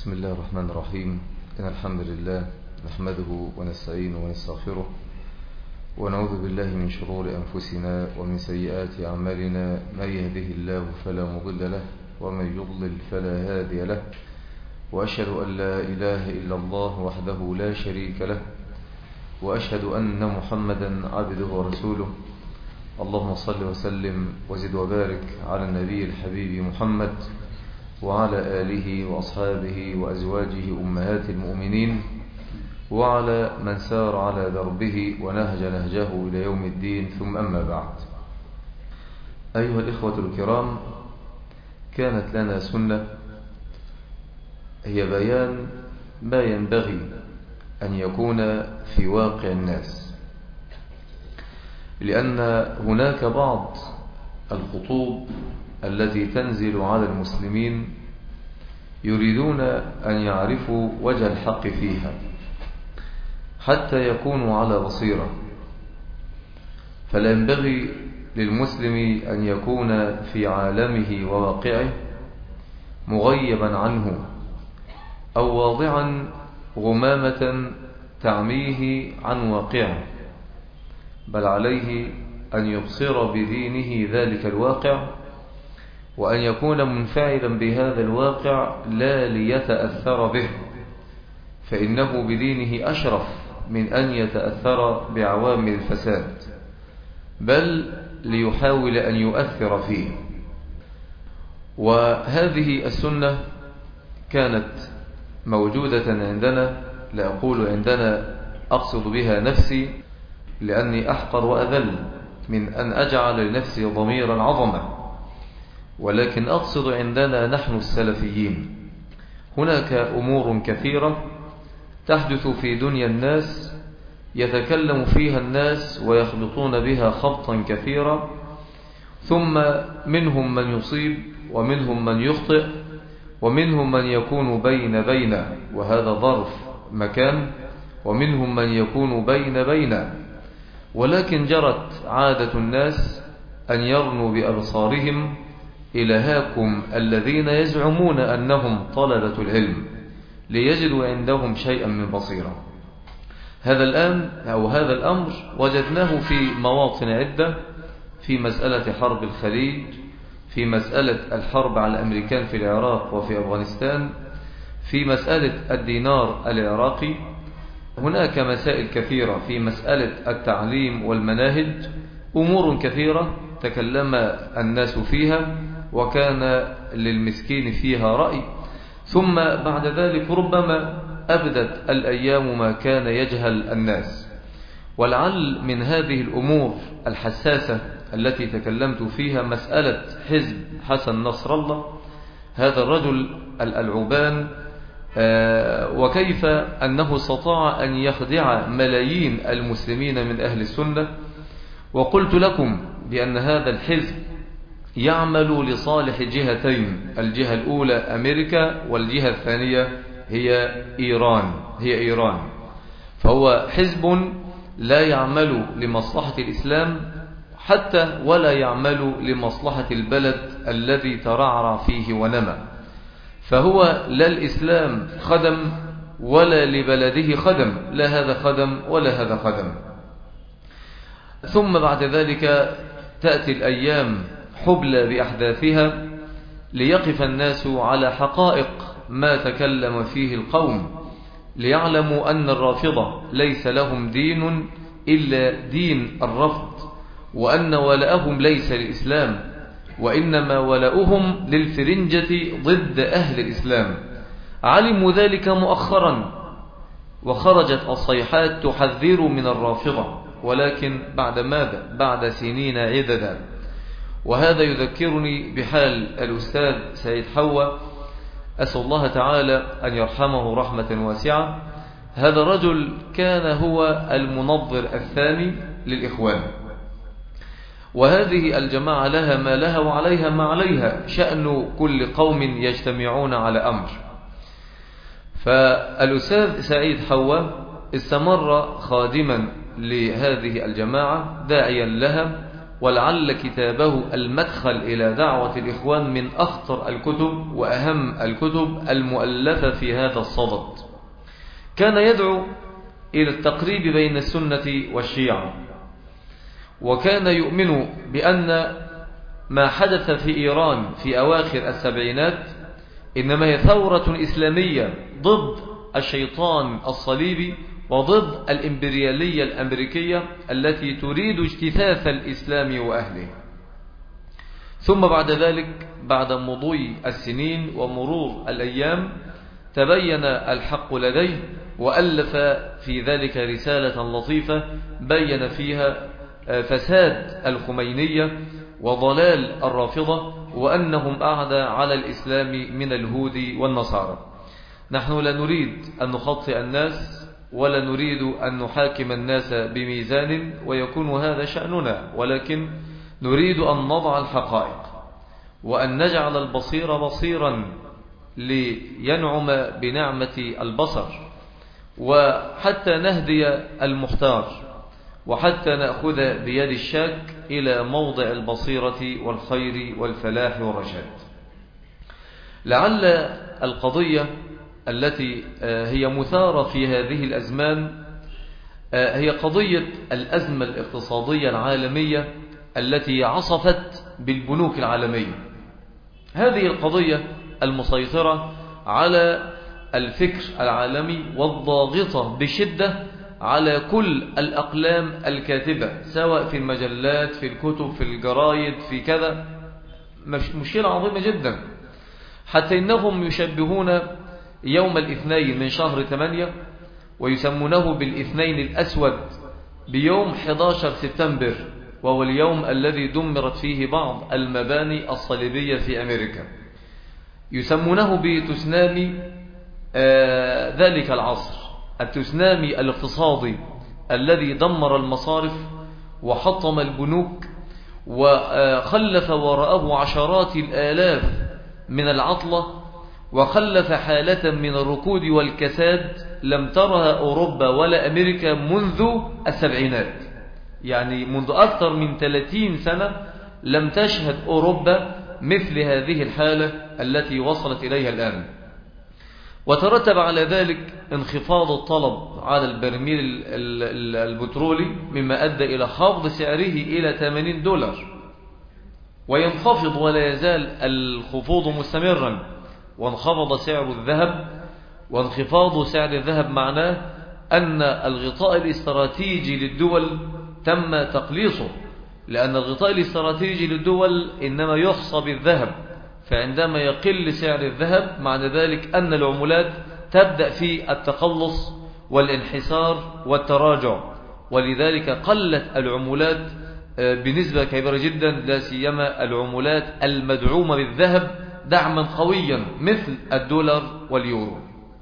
بسم الله الرحمن الرحيم. إن الحمد لله نحمده ونستعينه ونستغفره ونعوذ بالله من شرور أنفسنا ومن سيئات أعمالنا. من يهده الله فلا مضل له ومن يضلل فلا هادي له، وأشهد أن لا إله إلا الله وحده لا شريك له، وأشهد أن محمدا عبده ورسوله. اللهم صل وسلم وزد وبارك على النبي الحبيب محمد وعلى آله وأصحابه وأزواجه أمهات المؤمنين وعلى من سار على دربه ونهج نهجه إلى يوم الدين. ثم أما بعد، أيها الإخوة الكرام، كانت لنا سنة هي بيان ما ينبغي أن يكون في واقع الناس، لأن هناك بعض الخطوب التي تنزل على المسلمين يريدون أن يعرفوا وجه الحق فيها حتى يكونوا على بصيرة. فلا ينبغي للمسلم أن يكون في عالمه وواقعه مغيبا عنه أو واضعا غمامة تعميه عن واقعه، بل عليه أن يبصر بدينه ذلك الواقع، وأن يكون منفعلا بهذا الواقع لا ليتأثر به، فإنه بدينه أشرف من أن يتأثر بعوامل الفساد، بل ليحاول أن يؤثر فيه. وهذه السنة كانت موجودة عندنا، لا أقول عندنا أقصد بها نفسي لأني أحقر وأذل من أن أجعل لنفسي ضميرا عظمة، ولكن أقصد عندنا نحن السلفيين. هناك أمور كثيرة تحدث في دنيا الناس يتكلم فيها الناس ويخلطون بها خلطا كثيرا، ثم منهم من يصيب ومنهم من يخطئ ومنهم من يكون بين وهذا ظرف مكان، ومنهم من يكون بين، ولكن جرت عادة الناس أن يرنوا بأبصارهم إلى هاكم الذين يزعمون أنهم طلبة العلم ليجدوا عندهم شيئا من بصيرة. هذا الأمر وجدناه في مواطن عدة، في مسألة حرب الخليج، في مسألة الحرب على الأمريكان في العراق وفي أفغانستان، في مسألة الدينار العراقي. هناك مسائل كثيرة في مسألة التعليم والمناهج، أمور كثيرة تكلم الناس فيها وكان للمسكين فيها رأي، ثم بعد ذلك ربما أبدت الأيام ما كان يجهل الناس. ولعل من هذه الأمور الحساسة التي تكلمت فيها مسألة حزب حسن نصر الله، هذا الرجل الألعوبان، وكيف أنه استطاع أن يخدع ملايين المسلمين من أهل السنة. وقلت لكم بأن هذا الحزب يعمل لصالح جهتين، الجهة الأولى أمريكا والجهة الثانية هي إيران. فهو حزب لا يعمل لمصلحة الإسلام حتى ولا يعمل لمصلحة البلد الذي ترعرع فيه ونمى، فهو لا الإسلام خدم ولا لبلده خدم، لا هذا خدم ولا هذا خدم. ثم بعد ذلك تأتي الأيام حبلى بأحداثها ليقف الناس على حقائق ما تكلم فيه القوم، ليعلموا أن الرافضة ليس لهم دين إلا دين الرفض، وأن ولاءهم ليس للإسلام، وإنما ولاؤهم للفرنجة ضد أهل الإسلام. علموا ذلك مؤخرا وخرجت الصيحات تحذر من الرافضة، ولكن بعد ماذا؟ بعد سنين عددا. وهذا يذكرني بحال الأستاذ سعيد حوى، أسأل الله تعالى أن يرحمه رحمة واسعة. هذا الرجل كان هو المنظر الثاني للإخوان، وهذه الجماعة لها ما لها وعليها ما عليها، شأن كل قوم يجتمعون على أمر. فالأستاذ سعيد حوى استمر خادما لهذه الجماعة داعيا لها ولعل كتابه المدخل إلى دعوة الإخوان من أخطر الكتب وأهم الكتب المؤلفة في هذا الصدد. كان يدعو إلى التقريب بين السنة والشيعة، وكان يؤمن بأن ما حدث في إيران في أواخر السبعينات إنما هي ثورة إسلامية ضد الشيطان الصليبي وضد الإمبريالية الأمريكية التي تريد اجتثاث الإسلام وأهله. ثم بعد ذلك بعد مضي السنين ومرور الأيام تبين الحق لديه، وألف في ذلك رسالة لطيفة بين فيها فساد الخمينية وضلال الرافضة وأنهم أعدى على الإسلام من اليهود والنصارى. نحن لا نريد أن نخطئ الناس ولا نريد أن نحاكم الناس بميزان ويكون هذا شأننا، ولكن نريد أن نضع الحقائق وأن نجعل البصير بصيرا لينعم بنعمة البصر، وحتى نهدي المختار، وحتى نأخذ بيد الشاك إلى موضع البصيرة والخير والفلاح والرشاد. لعل القضية التي هي مثارة في هذه الأزمان هي قضية الأزمة الاقتصادية العالمية التي عصفت بالبنوك العالمية. هذه القضية المسيطرة على الفكر العالمي والضاغطة بشدة على كل الأقلام الكاتبة، سواء في المجلات، في الكتب، في الجرايد، في كذا. مشكلة عظيمة جدا، حتى إنهم يشبهون يوم الاثنين من شهر 8 ويسمونه بالاثنين الأسود بيوم 11 سبتمبر، وهو اليوم الذي دمرت فيه بعض المباني الصليبية في أمريكا. يسمونه بتسنامي ذلك العصر، التسنامي الاقتصادي الذي دمر المصارف وحطم البنوك وخلف وراءه عشرات الآلاف من العطلة، وخلف حالة من الركود والكساد لم ترها أوروبا ولا أمريكا منذ السبعينات. يعني منذ أكثر من 30 سنة لم تشهد أوروبا مثل هذه الحالة التي وصلت إليها الآن. وترتب على ذلك انخفاض الطلب على البرميل البترولي، مما أدى إلى خفض سعره إلى $80، وينخفض ولا يزال الخفوض مستمرا. وانخفض سعر الذهب، وانخفاض سعر الذهب معناه أن الغطاء الاستراتيجي للدول تم تقليصه، لأن الغطاء الاستراتيجي للدول إنما يحصى بالذهب، فعندما يقل سعر الذهب معنى ذلك أن العملات تبدأ في التقلص والانحسار والتراجع، ولذلك قلت العملات بنسبة كبيرة جدا، لا سيما العملات المدعومة بالذهب دعما قويا مثل الدولار واليورو.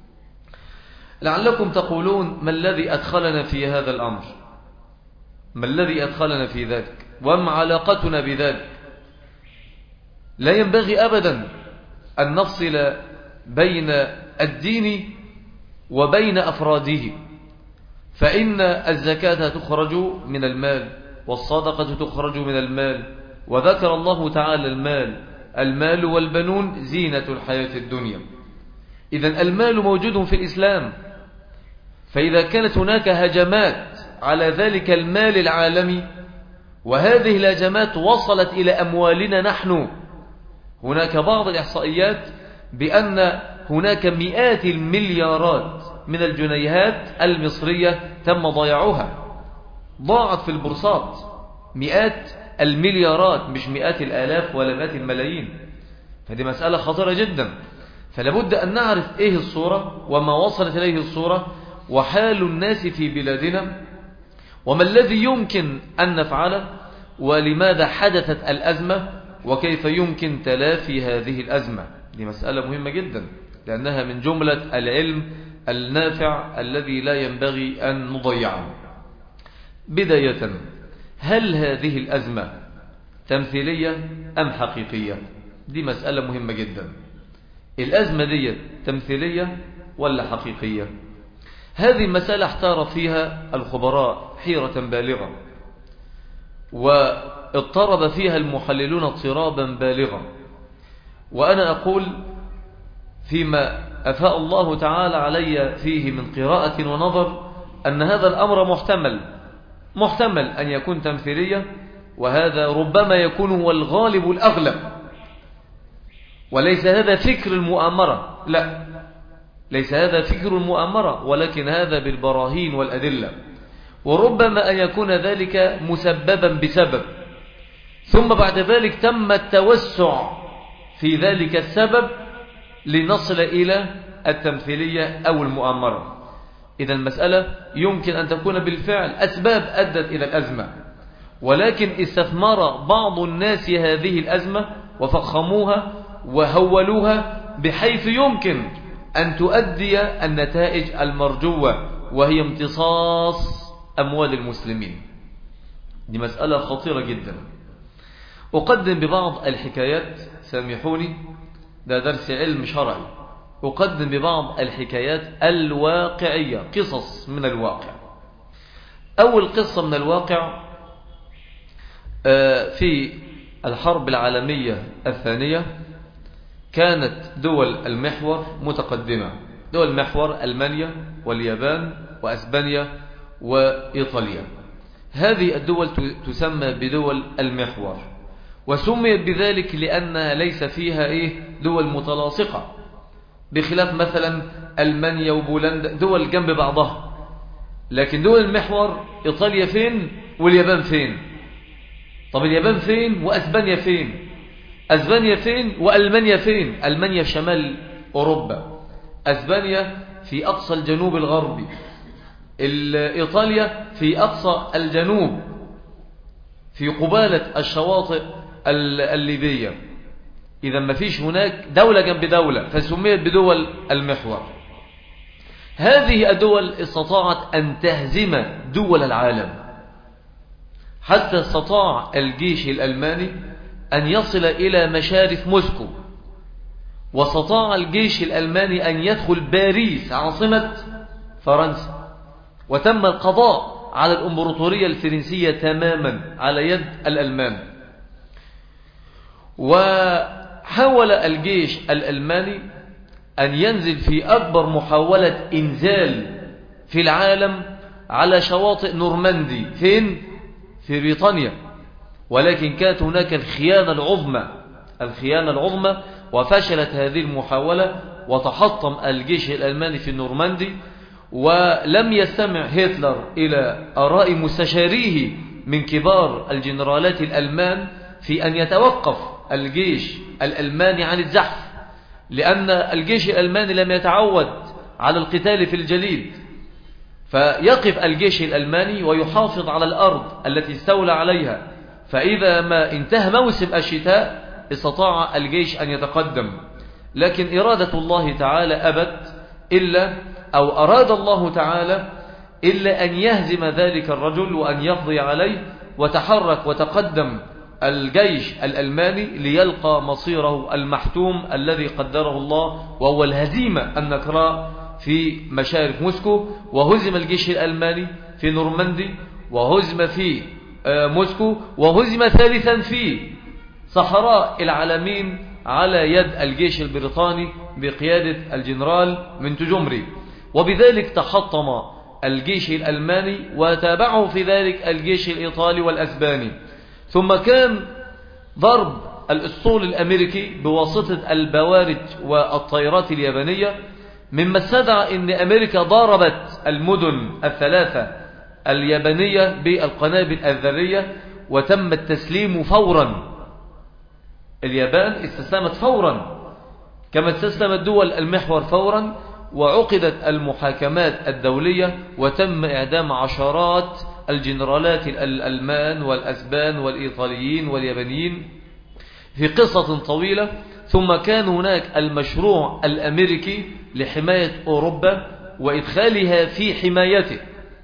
لعلكم تقولون ما الذي أدخلنا في هذا الأمر؟ ما الذي أدخلنا في ذلك؟ وما علاقتنا بذلك؟ لا ينبغي أبدا أن نفصل بين الدين وبين أفراده، فإن الزكاة تخرج من المال، والصدقة تخرج من المال، وذكر الله تعالى المال والبنون زينة الحياة الدنيا. إذن المال موجود في الإسلام، فإذا كانت هناك هجمات على ذلك المال العالمي، وهذه الهجمات وصلت إلى أموالنا نحن، هناك بعض الإحصائيات بأن هناك مئات المليارات من الجنيهات المصرية تم ضياعها، ضاعت في البورصات مئات المليارات، مش مئات الآلاف ولا مئات الملايين. فهذه مسألة خطيرة جدا، فلابد أن نعرف إيه الصورة وما وصلت إليه الصورة وحال الناس في بلادنا، وما الذي يمكن أن نفعله، ولماذا حدثت الأزمة، وكيف يمكن تلافي هذه الأزمة. دي مسألة مهمة جدا، لأنها من جملة العلم النافع الذي لا ينبغي أن نضيعه. بداية، هل هذه الأزمة تمثيلية أم حقيقية؟ دي مسألة مهمة جدا. الأزمة دي تمثيلية ولا حقيقية؟ هذه المسألة احتار فيها الخبراء حيرة بالغة، واضطرب فيها المحللون اضطرابا بالغا. وأنا أقول فيما أفاء الله تعالى علي فيه من قراءة ونظر أن هذا الأمر محتمل أن يكون تمثيلية، وهذا ربما يكون هو الغالب الأغلب، وليس هذا فكر المؤامرة، لا، ليس هذا فكر المؤامرة، ولكن هذا بالبراهين والأدلة. وربما أن يكون ذلك مسببا بسبب، ثم بعد ذلك تم التوسع في ذلك السبب لنصل إلى التمثيلية أو المؤامرة. إذا المسألة يمكن أن تكون بالفعل أسباب أدت إلى الأزمة، ولكن استثمر بعض الناس هذه الأزمة وفخموها وهولوها بحيث يمكن أن تؤدي النتائج المرجوة، وهي امتصاص أموال المسلمين. دي مسألة خطيرة جدا. أقدم ببعض الحكايات، سامحوني، ده درس علم شرعي، أقدم ببعض الحكايات الواقعية، قصص من الواقع. أول قصة من الواقع في الحرب العالمية الثانية كانت دول المحور متقدمة. دول المحور ألمانيا واليابان وأسبانيا وإيطاليا. هذه الدول تسمى بدول المحور، وسميت بذلك لأنها ليس فيها دول متلاصقة، بخلاف مثلا ألمانيا وبولندا دول جنب بعضها. لكن دول المحور إيطاليا فين واليابان فين؟ طب اليابان فين وأسبانيا فين؟ أسبانيا فين وألمانيا فين؟ ألمانيا في شمال أوروبا، أسبانيا في أقصى الجنوب الغربي، إيطاليا في أقصى الجنوب في قبالة الشواطئ الليبية. إذا ما فيش هناك دولة جنب دولة، فسميت بدول المحور. هذه الدول استطاعت أن تهزم دول العالم، حتى استطاع الجيش الألماني أن يصل إلى مشارف موسكو، واستطاع الجيش الألماني أن يدخل باريس عاصمة فرنسا، وتم القضاء على الإمبراطورية الفرنسية تماما على يد الألمان. وحاول الجيش الألماني أن ينزل في أكبر محاولة إنزال في العالم على شواطئ نورماندي. فين؟ في بريطانيا. ولكن كانت هناك الخيانة العظمى، وفشلت هذه المحاولة، وتحطم الجيش الألماني في نورماندي. ولم يستمع هتلر إلى آراء مستشاريه من كبار الجنرالات الألمان في أن يتوقف الجيش الألماني عن الزحف، لأن الجيش الألماني لم يتعود على القتال في الجليد. فيقف الجيش الألماني ويحافظ على الأرض التي استولى عليها، فإذا ما انتهى موسم الشتاء استطاع الجيش أن يتقدم. لكن إرادة الله تعالى أبت أراد الله تعالى إلا أن يهزم ذلك الرجل وأن يقضي عليه، وتحرك وتقدم الجيش الألماني ليلقى مصيره المحتوم الذي قدره الله، وهو الهزيمة النكراء في مشارف موسكو. وهزم الجيش الألماني في نورماندي، وهزم في موسكو، وهزم ثالثا في صحراء العالمين على يد الجيش البريطاني بقيادة الجنرال منتجومري. وبذلك تحطم الجيش الألماني، وتابعه في ذلك الجيش الإيطالي والأسباني. ثم كان ضرب الأسطول الأمريكي بواسطة البوارج والطائرات اليابانية مما استدعى أن أمريكا ضربت المدن الثلاثة اليابانية بالقنابل الذرية، وتم التسليم فورا. اليابان استسلمت فورا كما استسلمت دول المحور فورا، وعقدت المحاكمات الدولية، وتم إعدام عشرات الجنرالات الألمان والأسبان والإيطاليين واليابانيين في قصة طويلة. ثم كان هناك المشروع الأمريكي لحماية أوروبا وإدخالها في حمايته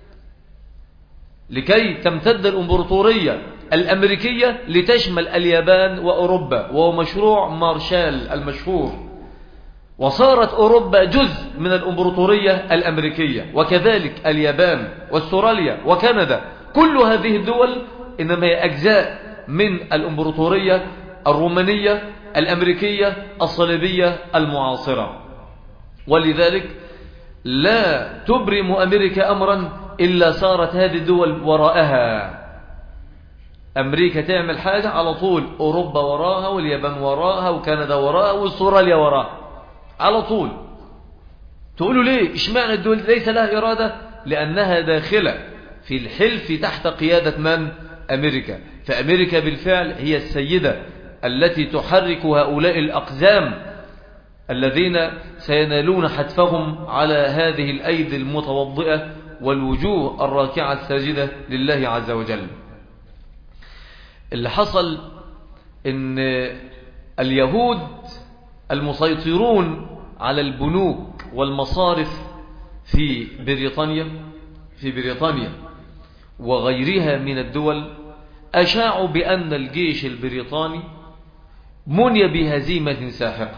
لكي تمتد الإمبراطورية الأمريكية لتشمل اليابان وأوروبا، وهو مشروع مارشال المشهور. وصارت أوروبا جزء من الإمبراطورية الأمريكية، وكذلك اليابان واستراليا وكندا. كل هذه الدول إنما هي أجزاء من الإمبراطورية الرومانية الأمريكية الصليبية المعاصرة. ولذلك لا تبرم أمريكا أمرا إلا صارت هذه الدول وراءها. أمريكا تعمل حاجة على طول أوروبا وراءها، واليابان وراءها، وكندا وراءها، واستراليا وراءها على طول. تقولوا ليه اشمعنى الدول ليس لها إرادة؟ لأنها داخلة في الحلف تحت قيادة من؟ أمريكا. فأمريكا بالفعل هي السيدة التي تحرك هؤلاء الأقزام الذين سينالون حتفهم على هذه الأيدي المتوضئة والوجوه الراكعة الساجدة لله عز وجل. اللي حصل إن اليهود المسيطرون على البنوك والمصارف في بريطانيا وغيرها من الدول أشاعوا بأن الجيش البريطاني مني بهزيمة ساحقة،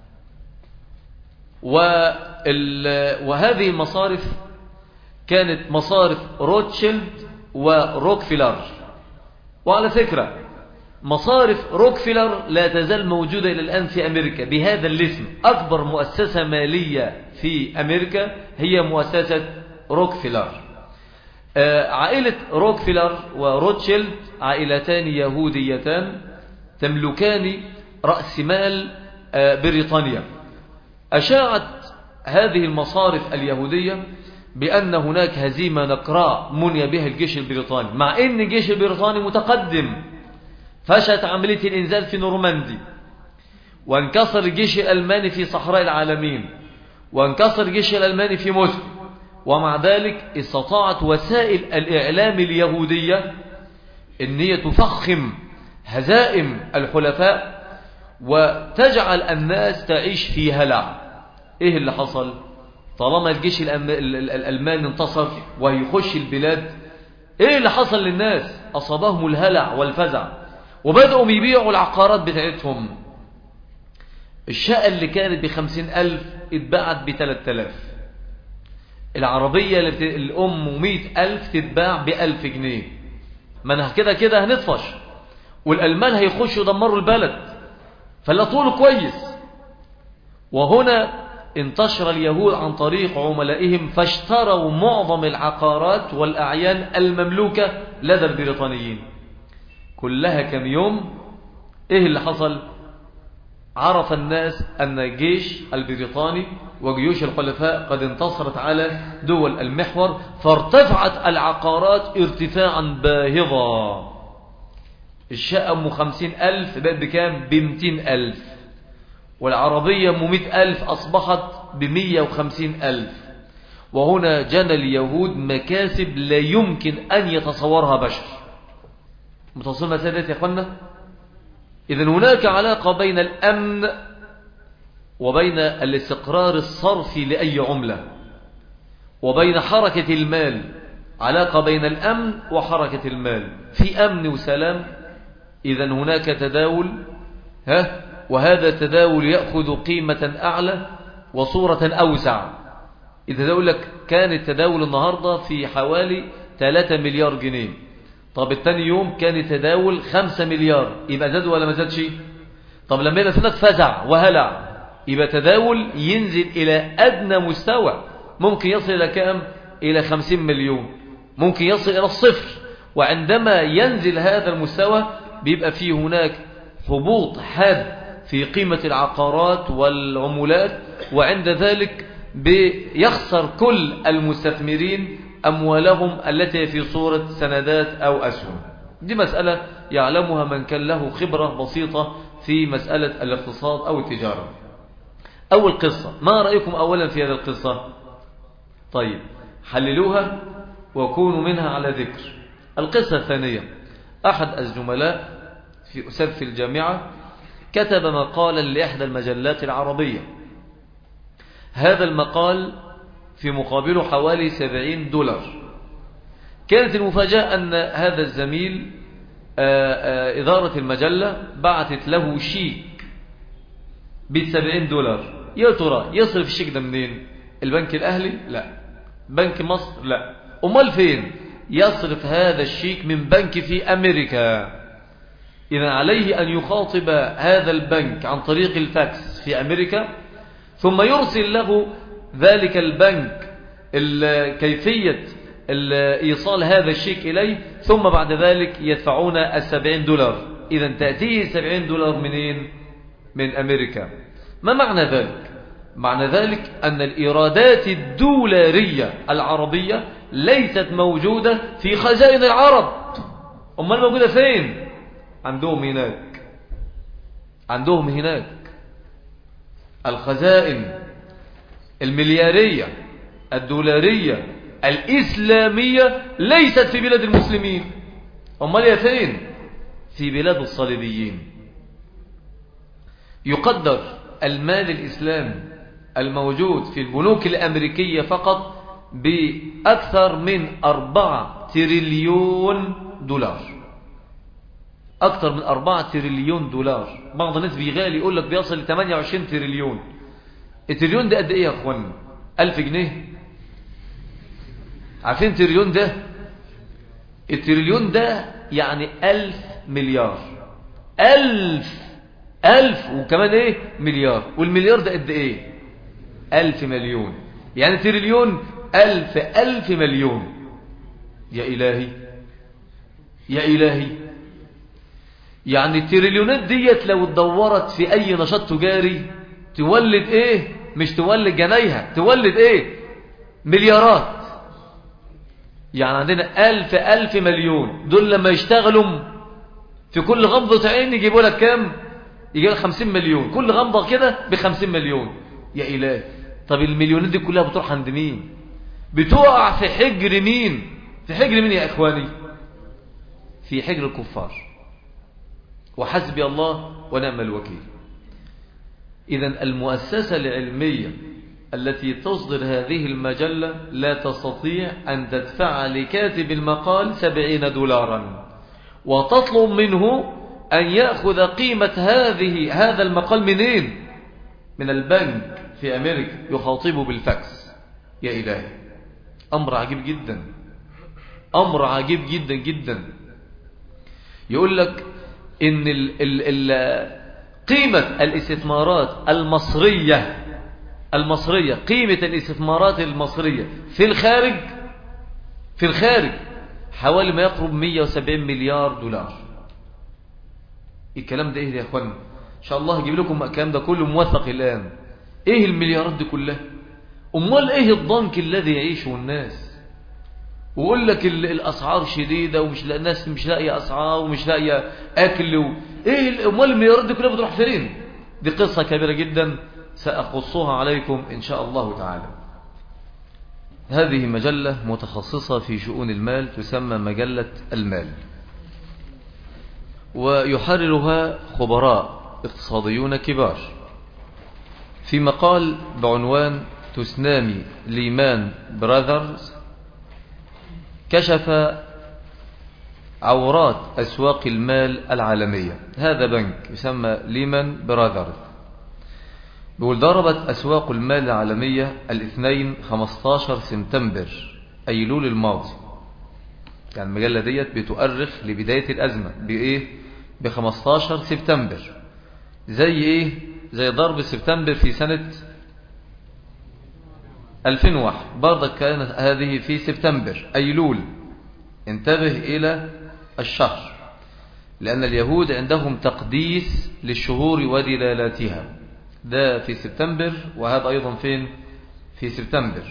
وهذه المصارف كانت مصارف روتشيلد وروكفيلر. وعلى فكرة مصارف روكفيلر لا تزال موجودة إلى الآن في أمريكا بهذا الاسم. أكبر مؤسسة مالية في أمريكا هي مؤسسة روكفيلر. عائلة روكفيلر وروتشيلد عائلتان يهوديتان تملكان رأس مال بريطانيا. أشاعت هذه المصارف اليهودية بأن هناك هزيمة نكراء مني بها الجيش البريطاني، مع أن الجيش البريطاني متقدم. فشلت عملية الإنزال في نورماندي، وانكسر الجيش الألماني في صحراء العالمين، وانكسر الجيش الألماني في موسكو. ومع ذلك استطاعت وسائل الإعلام اليهودية أن هي تفخم هزائم الحلفاء وتجعل الناس تعيش في هلع. إيه اللي حصل؟ طالما الجيش الألماني انتصر ويخش البلاد، إيه اللي حصل للناس؟ أصابهم الهلع والفزع، وبدأوا يبيعوا العقارات بتاعتهم. الشقة اللي كانت ب50,000 اتباعت ب3,000. العربية الأم 100,000 تتباع ب1,000 جنيه. ما أنا كده هنطفش، والألمان هيخشوا يدمروا البلد، فلا طول كويس. وهنا انتشر اليهود عن طريق عملائهم، فاشتروا معظم العقارات والأعيان المملوكة لدى البريطانيين. كلها كم يوم إيه اللي حصل؟ عرف الناس أن الجيش البريطاني وجيوش الحلفاء قد انتصرت على دول المحور، فارتفعت العقارات ارتفاعا باهظا. الشقة أم 50,000 بقت بكام؟ ب200,000. والعربية أم 100,000 أصبحت ب150,000. وهنا جنى اليهود مكاسب لا يمكن أن يتصورها بشر. متصورنا سادات يا أخوانا؟ إذن هناك علاقة بين الأمن وبين الاستقرار الصرفي لأي عملة، وبين حركة المال. علاقة بين الأمن وحركة المال. في أمن وسلام، إذن هناك تداول، وهذا التداول يأخذ قيمة أعلى وصورة أوسع. إذا يقول لك كان التداول النهاردة في حوالي 3 مليار جنيه، طب التاني يوم كان التداول 5 مليار، يبقى زاد ولا ما زادش؟ طب لما يبقى هناك فزع وهلع، يبقى تداول ينزل إلى أدنى مستوى، ممكن يصل إلى كام؟ إلى 50 مليون، ممكن يصل إلى الصفر. وعندما ينزل هذا المستوى بيبقى فيه هناك هبوط حاد في قيمة العقارات والعمولات، وعند ذلك بيخسر كل المستثمرين أموالهم التي في صورة سندات أو أسهم. دي مسألة يعلمها من كان له خبرة بسيطة في مسألة الاقتصاد أو التجارة. أول قصة، ما رأيكم أولا في هذه القصة؟ طيب حللوها وكونوا منها على ذكر. القصة الثانية، أحد الزملاء في أستاذ في الجامعة كتب مقالا لإحدى المجلات العربية. هذا المقال في مقابله حوالي $70. كانت المفاجأة أن هذا الزميل إدارة المجلة بعثت له شيك $70. يا ترى يصرف الشيك ده منين؟ البنك الأهلي؟ لا. بنك مصر؟ لا. أمال فين؟ يصرف هذا الشيك من بنك في أمريكا. إذا عليه أن يخاطب هذا البنك عن طريق الفاكس في أمريكا، ثم يرسل له ذلك البنك كيفية إيصال هذا الشيك إليه، ثم بعد ذلك يدفعون $70. إذا تأتيه $70 منين؟ من أمريكا. ما معنى ذلك؟ معنى ذلك أن الإيرادات الدولارية العربية ليست موجودة في خزائن العرب. أمال موجودة فين؟ عندهم هناك الخزائن المليارية الدولارية الإسلامية ليست في بلاد المسلمين. أمال هي فين؟ في بلاد الصليبيين. يقدر المال الإسلامي الموجود في البنوك الأمريكية فقط بأكثر من 4 تريليون دولار. أكثر من 4 تريليون دولار. بعض الناس بيغالي يقول لك بيصل ل 28 تريليون. التريليون ده قد إيه يا أخوان؟ 1000 جنيه. عارفين تريليون ده؟ التريليون ده يعني 1000 مليار. 1000 وكمان إيه؟ مليار. والمليار ده قد إيه؟ 1000 مليون. يعني تريليون 1000 مليون. يا إلهي. يعني التريليونات ديت لو اتدورت في أي نشاط تجاري تولد إيه؟ مش تولد جنيها، تولد إيه؟ مليارات. يعني عندنا 1000 مليون. دول لما يشتغلوا في كل غمضة عين يجيبوا لك كام؟ يجيب لك 50 مليون. كل غمضة كده ب50 مليون. يا إلهي. طب المليونات دي كلها بتروح عند مين؟ بتقع في حجر مين؟ في حجر مين يا إخواني؟ في حجر الكفار. وحسبي الله ونعم الوكيل. إذن المؤسسة العلمية التي تصدر هذه المجلة لا تستطيع أن تدفع لكاتب المقال $70 وتطلب منه أن يأخذ قيمة هذا المقال منين؟ من البنك في أمريكا يخاطبه بالفاكس. يا إلهي. أمر عجيب جدا. أمر عجيب جدا جدا. يقول لك إن قيمة الاستثمارات المصرية قيمة الاستثمارات المصرية في الخارج حوالي ما يقرب 170 مليار دولار. الكلام ده ايه يا اخوان؟ ان شاء الله هجيب لكم الكلام ده كله موثق الان. ايه المليارات دي كلها؟ امال ايه الضنك الذي يعيشه الناس؟ ويقول لك الاسعار شديده ومش الناس مش لاقيه اسعار ومش لاقيه اكل ايه امال المليارات دي كلها بتروح فين؟ دي قصه كبيره جدا ساقصها عليكم ان شاء الله تعالى. هذه مجله متخصصه في شؤون المال تسمى مجله المال، ويحررها خبراء اقتصاديون كبار. في مقال بعنوان تسنامي ليمان براذرز كشف عورات أسواق المال العالمية. هذا بنك يسمى ليمان براذرز. بيقول ضربت أسواق المال العالمية الاثنين 15 سبتمبر أيلول الماضي. يعني المجلة ديت بتؤرخ لبداية الأزمة بإيه؟ ب15 سبتمبر. زي إيه؟ زي ضرب سبتمبر في سنة 2001 برضك كانت هذه في سبتمبر أيلول. انتبه إلى الشهر، لأن اليهود عندهم تقديس للشهور ودلالاتها. ده في سبتمبر، وهذا أيضا فين؟ في سبتمبر.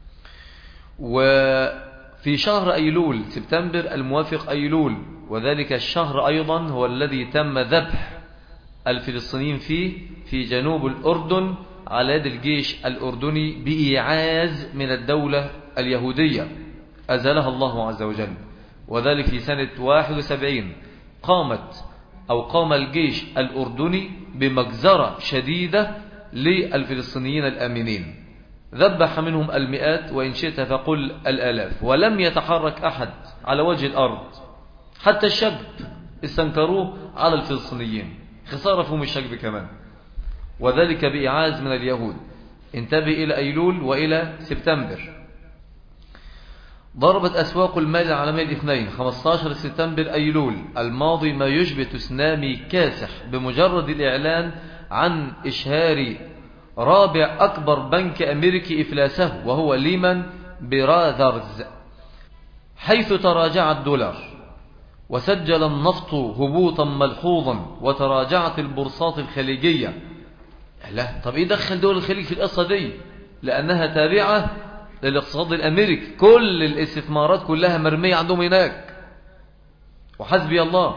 وفي شهر أيلول سبتمبر الموافق أيلول، وذلك الشهر أيضا هو الذي تم ذبح الفلسطينيين فيه في جنوب الأردن على يد الجيش الأردني بإيعاز من الدولة اليهودية أزالها الله عز وجل. وذلك في سنة 71 قام الجيش الأردني بمجزرة شديدة للفلسطينيين الآمنين، ذبح منهم المئات وإن شئت فقل الآلاف، ولم يتحرك أحد على وجه الأرض. حتى الشجب استنكروه على الفلسطينيين، خسارة فيهم الشجب كمان، وذلك بإعاز من اليهود. انتبه إلى أيلول وإلى سبتمبر. ضربت أسواق المال العالمية الاثنين 15 سبتمبر أيلول الماضي ما يشبه تسونامي كاسح بمجرد الإعلان عن إشهار رابع أكبر بنك أمريكي إفلاسه وهو ليمان براذرز، حيث تراجع الدولار وسجل النفط هبوطا ملحوظا وتراجعت البورصات الخليجية. لا طب إيه دخل دول الخليج في القصة دي؟ لأنها تابعة للاقتصاد الأمريكي، كل الاستثمارات كلها مرمية عندهم هناك، وحسبي الله.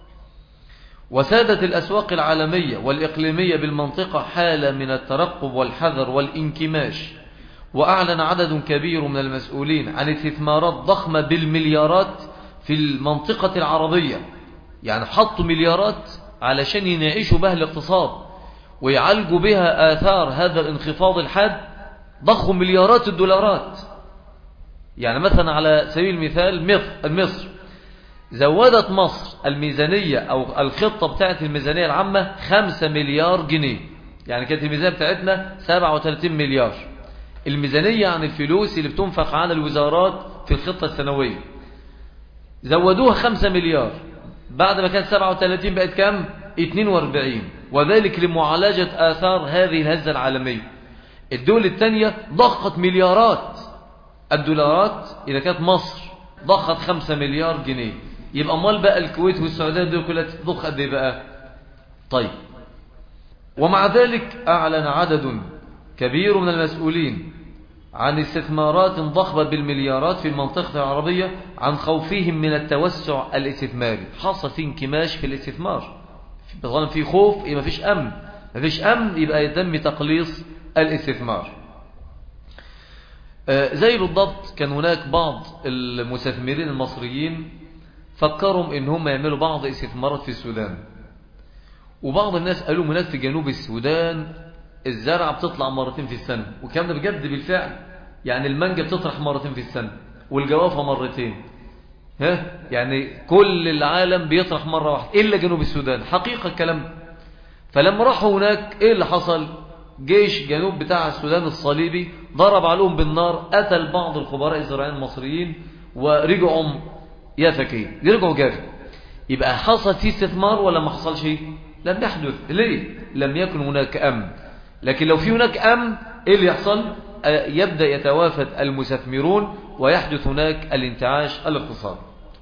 وسادت الأسواق العالمية والإقليمية بالمنطقة حالة من الترقب والحذر والانكماش، وأعلن عدد كبير من المسؤولين عن استثمارات ضخمة بالمليارات في المنطقة العربية، يعني حطوا مليارات علشان ينعيشوا بها الاقتصاد ويعالجوا بها آثار هذا الانخفاض الحاد، ضخوا مليارات الدولارات. يعني مثلا على سبيل المثال مصر زودت مصر الميزانية أو الخطة بتاعت الميزانية العامة 5 مليار جنيه، يعني كانت الميزانية بتاعتنا 37 مليار. الميزانية عن الفلوس اللي بتنفق على الوزارات في الخطة السنوية زودوها 5 مليار، بعد ما كانت 37 بقت كام؟ 42، وذلك لمعالجة آثار هذه الهزة العالمية. الدول الثانية ضخت مليارات الدولارات، إذا كانت مصر ضخت 5 مليار جنيه، يبقى امال بقى الكويت والسعودية دول كلها تضخ قد ايه بقى؟ طيب، ومع ذلك أعلن عدد كبير من المسؤولين عن استثمارات ضخمة بالمليارات في المنطقة العربية عن خوفهم من التوسع الاستثماري. حصل في انكماش في الاستثمار، طالما في خوف يبقى مفيش أمن، مفيش أمن يبقى يتم تقليص الاستثمار. زي بالضبط كان هناك بعض المستثمرين المصريين فكروا ان هم يعملوا بعض استثمارات في السودان، وبعض الناس قالوا هناك في جنوب السودان الزرعة بتطلع مرتين في السنة، والكلام ده بجد بالفعل، يعني المانجا بتطرح مرتين في السنة والجوافة مرتين، يعني كل العالم بيطرح مرة واحدة إلا جنوب السودان، حقيقة الكلام. فلما راحوا هناك ايه اللي حصل؟ جيش جنوب بتاع السودان الصليبي ضرب عليهم بالنار، قتل بعض الخبراء الزراعيين المصريين ورجعوا يا فكين، يرجعوا جري. يبقى حصل فيه استثمار ولا ما حصل شيء؟ لم يحدث. ليه؟ لم يكن هناك أمن. لكن لو في هناك أمن ايه اللي يحصل؟ يبدأ يتوافد المستثمرون ويحدث هناك الانتعاش الاقتصادي.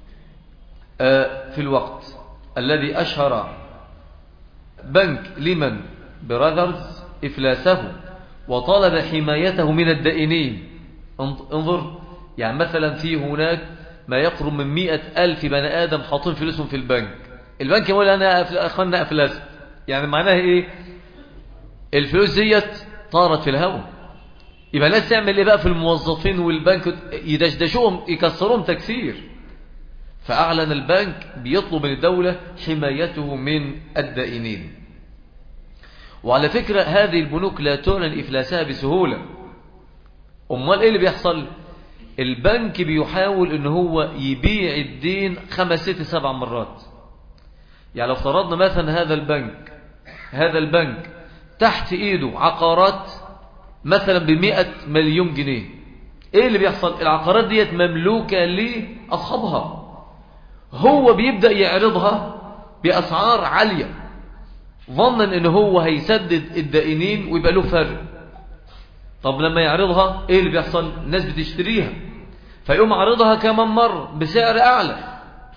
في الوقت الذي أشهر بنك ليمان براذرز إفلاسه وطالب حمايته من الدائنين، انظر، يعني مثلا في هناك ما يقرب من 100,000 بني آدم حاطين فلوسهم في البنك، البنك يقول أنا أخوانا أفلست، يعني معناها إيه؟ الفلوس ديت طارت في الهواء. يبقى الناس تعمل إيه بقى في الموظفين والبنك؟ يدشدشوهم، يكسرهم تكسير. فأعلن البنك بيطلب من الدولة حمايته من الدائنين. وعلى فكرة هذه البنوك لا تعلن إفلاسها بسهولة. أمال إيه اللي بيحصل؟ البنك بيحاول إن هو يبيع الدين 5 6 7 مرات. يعني لو افترضنا مثلا هذا البنك تحت إيده عقارات مثلا ب100 مليون جنيه، إيه اللي بيحصل؟ العقارات ديت مملوكة لأصحابها، هو بيبدأ يعرضها بأسعار عالية ظنا إن هو هيسدد الدائنين ويبقى له فرق. طب لما يعرضها ايه اللي بيحصل؟ الناس بتشتريها، فيقوم عرضها كمان مرة بسعر اعلى.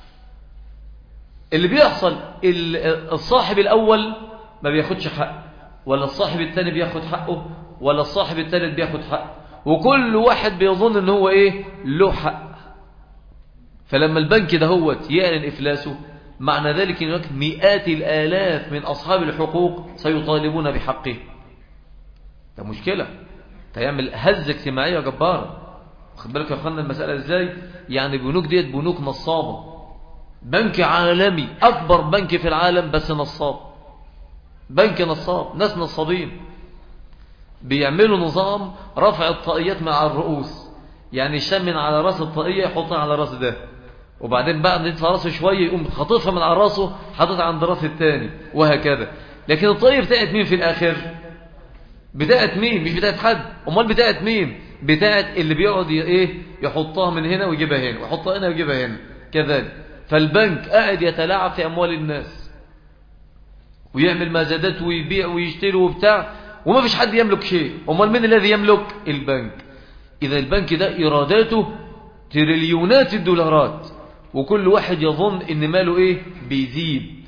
اللي بيحصل الصاحب الاول ما بياخدش حق، ولا الصاحب الثاني بياخد حقه، ولا الصاحب الثالث بياخد حق، وكل واحد بيظن ان هو ايه له حق. فلما البنك ده هو يعلن افلاسه، معنى ذلك ان هناك مئات الالاف من اصحاب الحقوق سيطالبون بحقه. ده مشكلة، هيعمل هزة اجتماعية جبارة. واخد بالك يا اخوانا المسألة ازاي؟ يعني البنوك ديت بنوك نصابة، بنك عالمي اكبر بنك في العالم بس نصاب، بنك نصاب، ناس نصابين بيعملوا نظام رفع الطاقيات مع الرؤوس، يعني يشمن على راس الطاقية يحطها على راس ده، وبعدين بعد ما يدفع راسه شوية يقوم خاطفها من على راسه حاططها عند راس التاني، وهكذا. لكن الطاقية بتاعت مين في الاخر؟ بتاعت مين؟ مش بتاعت حد. امال بتاعت مين؟ بتاعت اللي بيقعد يحطها من هنا ويجيبها هنا ويحطها هنا ويجيبها هنا كذلك. فالبنك قاعد يتلاعب في أموال الناس ويعمل مزادات ويبيع ويشتري وبتاع، وما فيش حد يملك شيء. أمال من الذي يملك؟ البنك. إذا البنك ده إيراداته تريليونات الدولارات، وكل واحد يظن إن ماله بيزيد،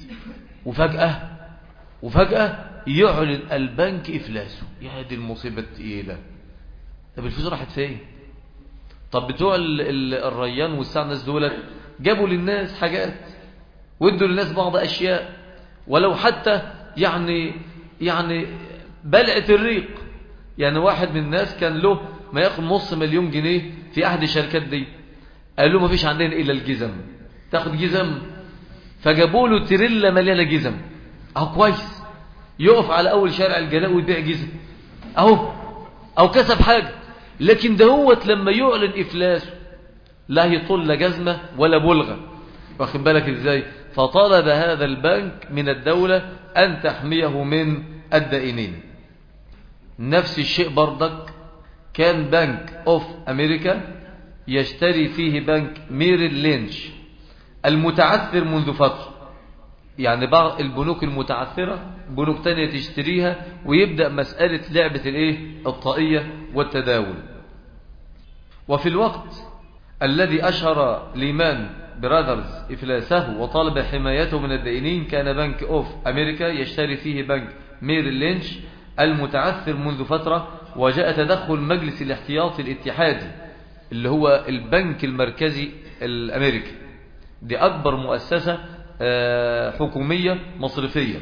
وفجأة يعلن البنك إفلاسه. يا هذه المصيبة الثقيلة. طب الفلوس راحت فين؟ طب بتوع الريان والسعنس دولت جابوا للناس حاجات وادوا للناس بعض أشياء، ولو حتى يعني بلعة الريق. يعني واحد من الناس كان له ما ياخد $500,000 في أحد الشركات دي، قال له ما فيش عندنا إلا الجزم، تاخد جزم؟ فجابوا له تريلا مليانة جزم. أهو كويس، يقف على أول شارع الجلاء ويبيع جزم، أو كسب حاجة. لكن دهوت لما يعلن إفلاسه لا يطل جزمة ولا بلغة، واخد بالك إزاي؟ فطلب هذا البنك من الدولة أن تحميه من الدائنين. نفس الشيء برضك كان بنك أوف أمريكا يشتري فيه بنك ميريل لينش المتعثر منذ فترة. يعني بعض البنوك المتعثرة بنوك تانية تشتريها، ويبدأ مسألة لعبة الطاقية والتداول. وفي الوقت الذي أشهر ليمان براذرز إفلاسه وطالب حمايته من الدائنين، كان بنك أوف أمريكا يشتري فيه بنك ميريل لينش المتعثر منذ فترة. وجاء تدخل مجلس الاحتياطي الاتحادي اللي هو البنك المركزي الأمريكي، دي أكبر مؤسسة حكومية مصرفية.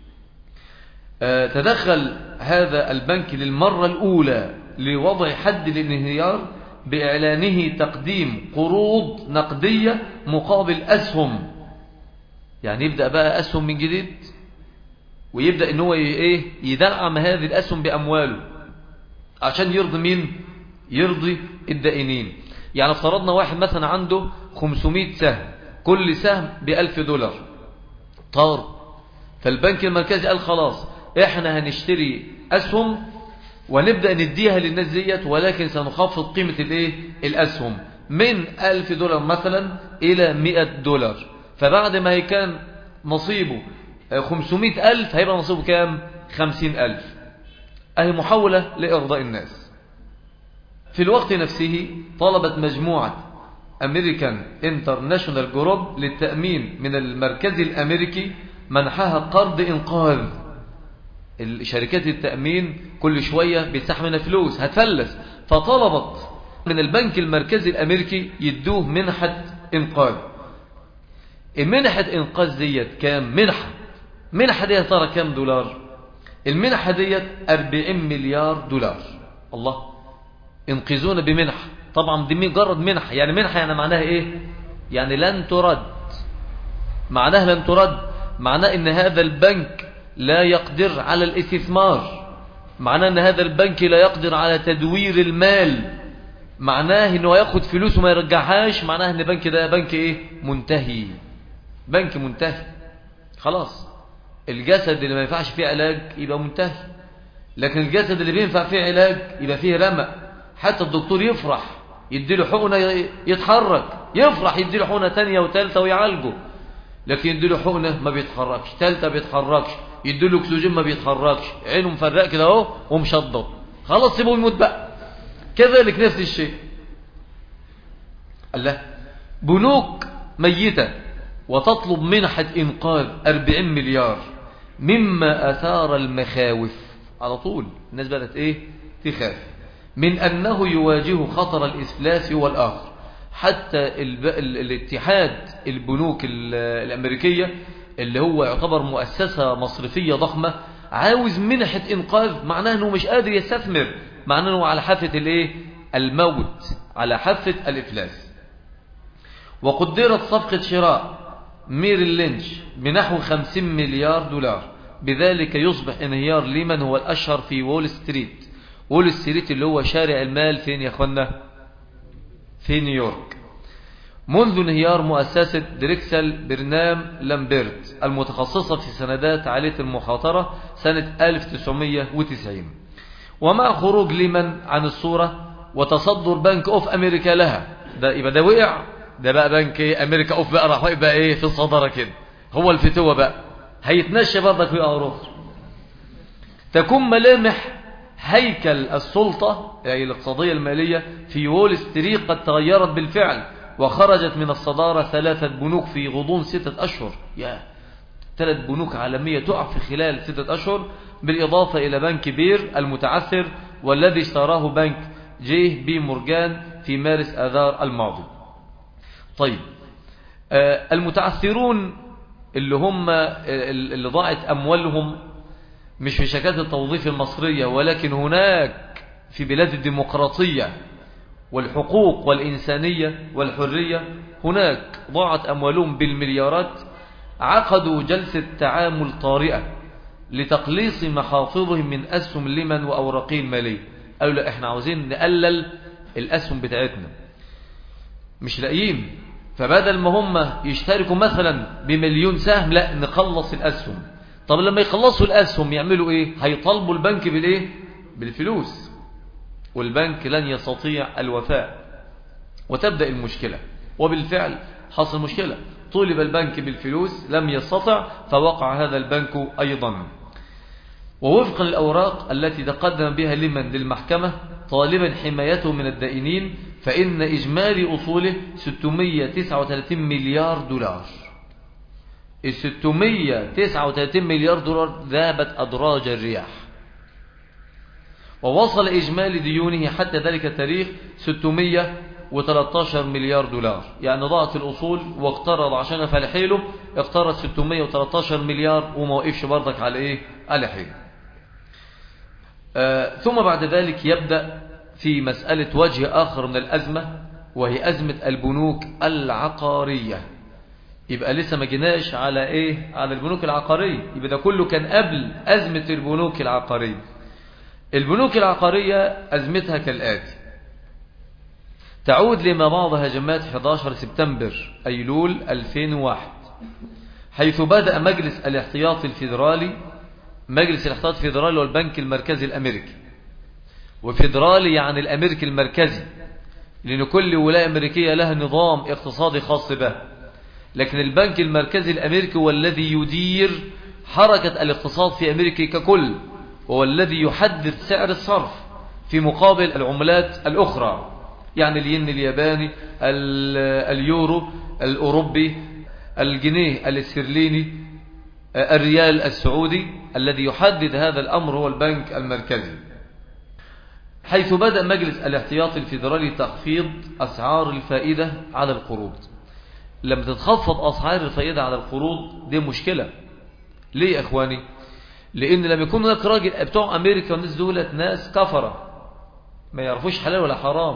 تدخل هذا البنك للمرة الأولى لوضع حد للانهيار بإعلانه تقديم قروض نقدية مقابل أسهم. يعني يبدأ بقى أسهم من جديد، ويبدأ إن هو يدعم هذه الأسهم بأمواله عشان يرضي مين؟ يرضي الدائنين. يعني افترضنا واحد مثلا عنده 500 سهم، كل سهم $1,000 طار. فالبنك المركزي قال خلاص احنا هنشتري أسهم ونبدأ نديها للناس ديت، ولكن سنخفض قيمة الأسهم من $1,000 مثلا إلى $100. فبعد ما كان نصيبه 500,000 هيبقى نصيبه كام؟ 50,000. أهي محاولة لإرضاء الناس. في الوقت نفسه طلبت مجموعة أمريكان انترناشونال جروب للتأمين من المركز الأمريكي منحها قرض إنقاذ. الشركات التأمين كل شوية بيتسحب منها فلوس هتفلس، فطلبت من البنك المركزي الأمريكي يدوه منحة إنقاذ. المنحة إنقاذ ديت كام؟ منحة ديت ترى كام دولار؟ المنحة ديت 40 مليار دولار. الله، انقذونا بمنحة. طبعا دي مجرد منحة، يعني منحة يعني معناها ايه؟ يعني لن ترد. معناها لن ترد، معناه ان هذا البنك لا يقدر على الاستثمار، معناه ان هذا البنك لا يقدر على تدوير المال، معناه انه ياخد فلوسه ما يرجعهاش، معناه ان البنك ده بنك منتهي، بنك منتهي خلاص. الجسد اللي ما ينفعش فيه علاج يبقى منتهي، لكن الجسد اللي بينفع فيه علاج يبقى فيه رمق. حتى الدكتور يفرح يديله حقنة يتحرك، يفرح يديله حقنة تانية وتالتة ويعالجه، لكن يديله حقنة ما بيتحركش، تالتة بيتحركش، يديله اكسجين ما بيتحركش، عينه مفرق كده اهو ومشضط، خلاص سيبه يموت بقى. كذلك نفس الشيء. الله، بنوك ميتة وتطلب منحة إنقاذ 40 مليار، مما أثار المخاوف. على طول الناس بدأت تخاف من أنه يواجه خطر الإفلاس والآخر. حتى الاتحاد البنوك الأمريكية اللي هو يعتبر مؤسسة مصرفية ضخمة عاوز منحة إنقاذ، معناه أنه مش قادر يستثمر، معناه أنه على حافة الموت، على حافة الإفلاس. وقدرت صفقة شراء ميريل لينش بنحو 50 مليار دولار، بذلك يصبح انهيار ليمان هو الأشهر في وول ستريت. وول ستريت اللي هو شارع المال فين يا أخوانا؟ في نيويورك. منذ انهيار مؤسسة دريكسل برنام لامبرت المتخصصة في سندات عالية المخاطرة سنة 1990. ومع خروج ليمان عن الصورة وتصدر بنك اوف امريكا لها، ده يبقى ده وقع، ده بقى بنك امريكا اوف بقى راح يبقى ايه في الصدارة كده، هو الفتوة بقى هيتنشى برضك في أوروبا. تكون ملامح هيكل السلطة أي الاقتصادية المالية في وول ستريت قد تغيرت بالفعل، وخرجت من الصدارة 3 بنوك في غضون 6 أشهر. 3 بنوك عالمية تقع في خلال 6 أشهر، بالإضافة إلى بنك بير المتعثر والذي اشتراه بنك جي بي مورجان في مارس آذار الماضي. طيب، المتعثرون اللي هم اللي ضاعت أموالهم مش في شركات التوظيف المصرية، ولكن هناك في بلاد الديمقراطية والحقوق والإنسانية والحرية، هناك ضاعت أموالهم بالمليارات. عقدوا جلسة تعامل طارئة لتقليص محافظهم من أسهم الليمن وأوراقه المالية. قالوا لا، احنا عاوزين نقلل الأسهم بتاعتنا، مش لاقيين، فبدل ما هم يشتركوا مثلا ب1,000,000 سهم، لا نخلص الأسهم. طب لما يخلصوا الأسهم يعملوا ايه؟ هيطالبوا البنك بالايه؟ بالفلوس، والبنك لن يستطيع الوفاء، وتبدأ المشكلة. وبالفعل حصل مشكلة، طولب البنك بالفلوس لم يستطع، فوقع هذا البنك أيضا. ووفقا للأوراق التي تقدم بها لمن للمحكمة طالبا حمايته من الدائنين، فإن إجمالي أصوله 639 مليار دولار. 639 مليار دولار ذهبت أدراج الرياح. ووصل إجمالي ديونه حتى ذلك التاريخ 613 مليار دولار. يعني ضاعت الأصول واقترض عشان فلحيله، اقترض 613 مليار وما وقفش برضك على إيه؟ على حيله. ثم بعد ذلك يبدأ في مسألة وجه آخر من الأزمة، وهي أزمة البنوك العقارية. يبقى لسه ما جيناش على إيه؟ على البنوك العقارية، يبقى ده كله كان قبل أزمة البنوك العقارية. البنوك العقارية أزمتها كالآتي: تعود لما بعض هجمات 11 سبتمبر أيلول 2001، حيث بدأ مجلس الاحتياط الفيدرالي. مجلس الاحتياط الفيدرالي والبنك المركزي الأمريكي، وفيدرالي يعني الأمريكي المركزي، لأن كل ولاية أمريكية لها نظام اقتصادي خاص به، لكن البنك المركزي الأمريكي هو الذي يدير حركة الاقتصاد في أمريكا ككل، وهو الذي يحدد سعر الصرف في مقابل العملات الأخرى، يعني الين الياباني، اليورو الأوروبي، الجنيه الاسترليني، الريال السعودي. الذي يحدد هذا الأمر هو البنك المركزي. حيث بدأ مجلس الاحتياط الفيدرالي تخفيض أسعار الفائدة على القروض. لما تتخفض أسعار الفائدة على القروض دي مشكلة. ليه يا إخواني؟ لأن لما يكون هناك راجل بتوع أمريكا والناس دولت ناس كفرة ما يعرفوش حلال ولا حرام،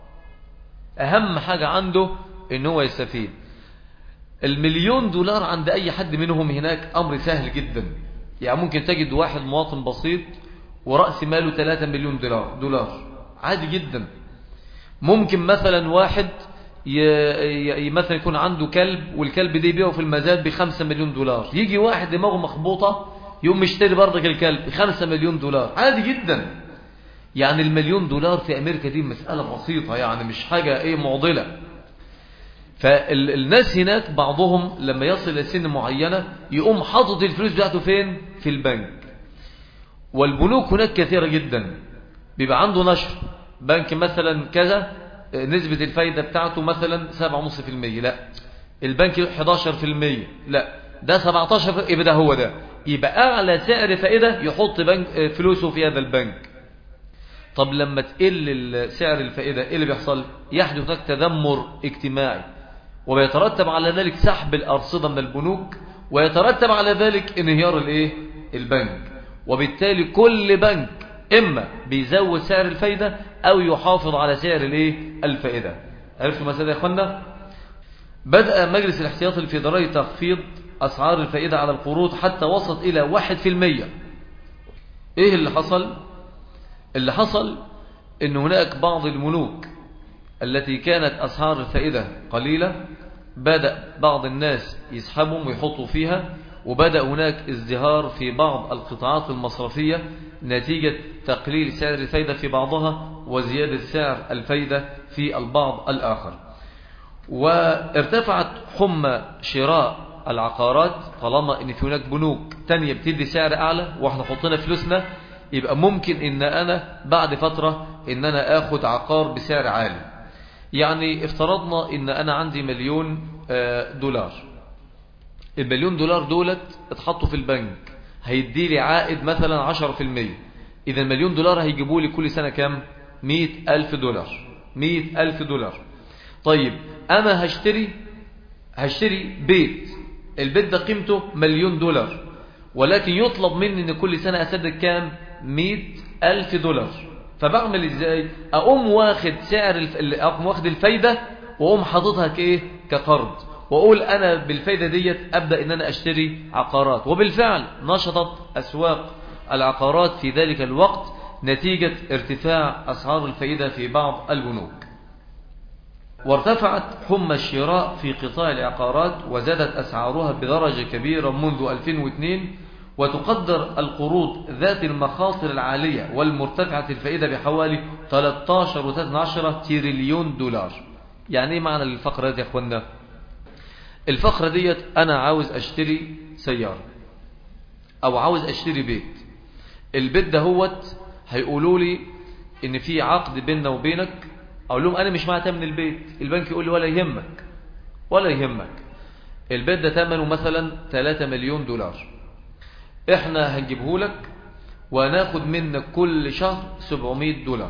أهم حاجة عنده إن هو يستفيد. $1,000,000 دولار عند أي حد منهم هناك أمر سهل جدا. يعني ممكن تجد واحد مواطن بسيط ورأس ماله 3 مليون دولار عادي جدا. ممكن مثلا واحد مثلا يكون عنده كلب، والكلب ده يبيعه في المزاد ب5 مليون دولار، يجي واحد دماغه مخبوطة يقوم يشتري برضك الكلب ب5 مليون دولار عادي جدا. يعني $1,000,000 دولار في أمريكا دي مسألة بسيطة، يعني مش حاجة ايه معضلة. فالناس هناك بعضهم لما يصل إلى سن معينة يقوم حاطط الفلوس بتاعته فين؟ في البنك. والبنوك هناك كثيرة جدا، بيبقى عنده نشر بنك مثلا كذا نسبة الفايدة بتاعته مثلا 7.5%، لا البنك 11%، لا ده 17%، يبقى ده هو ده، يبقى أعلى سعر فائدة يحط بنك فلوسه في هذا البنك. طب لما تقل سعر الفائدة ايه اللي بيحصل؟ يحدث هناك تذمر اجتماعي، ويترتب على ذلك سحب الأرصدة من البنوك، ويترتب على ذلك انهيار الايه؟ البنك. وبالتالي كل بنك اما بيزود سعر الفائدة او يحافظ على سعر الايه؟ الفائدة. عرفتوا مسألة يا اخوانا؟ بدأ مجلس الاحتياط الفيدرالي تخفيض اسعار الفائدة على القروض حتى وصلت الى 1%. ايه اللي حصل؟ اللي حصل ان هناك بعض البنوك التي كانت أسعار الفائدة قليلة بدأ بعض الناس يسحبهم ويحطوا فيها، وبدأ هناك ازدهار في بعض القطاعات المصرفية نتيجة تقليل سعر الفايدة في بعضها وزيادة سعر الفايدة في البعض الآخر. وارتفعت حمى شراء العقارات طالما ان في هناك بنوك تانية بتدي سعر اعلى واحنا حطينا فلوسنا، يبقى ممكن ان انا بعد فترة ان انا اخد عقار بسعر عالي. يعني افترضنا ان انا عندي $1,000,000، $1,000,000 دولت اتحطوا في البنك هيدي لي عائد مثلا 10%. اذا $1,000,000 هيجيبوا لي كل سنة كام؟ $100,000. $100,000. طيب انا هشتري بيت، البيت ده قيمته $1,000,000 ولكن يطلب مني ان كل سنة اسدد كام؟ $100,000. فبعمل ازاي؟ اقوم واخد اقوم واخد الفايدة واقوم حاططها كقرض، واقول انا بالفايدة ديت ابدأ ان انا اشتري عقارات. وبالفعل نشطت اسواق العقارات في ذلك الوقت نتيجة ارتفاع اسعار الفايدة في بعض البنوك. وارتفعت حمى الشراء في قطاع العقارات وزادت أسعارها بدرجة كبيرة منذ 2002، وتقدر القروض ذات المخاطر العالية والمرتفعة الفائدة بحوالي 13.3 تريليون دولار. يعني ايه معنى الفقرة دي يا اخوانا؟ الفقرة ديت انا عاوز اشتري سيارة او عاوز اشتري بيت. البيت ده هوت هيقولوا لي ان في عقد بيننا وبينك، اقول لهم انا مش معايا ثمن البيت. البنك يقول لي ولا يهمك، البيت ده ثمنه مثلا $3,000,000، احنا هنجيبه لك وناخد منك كل شهر $700،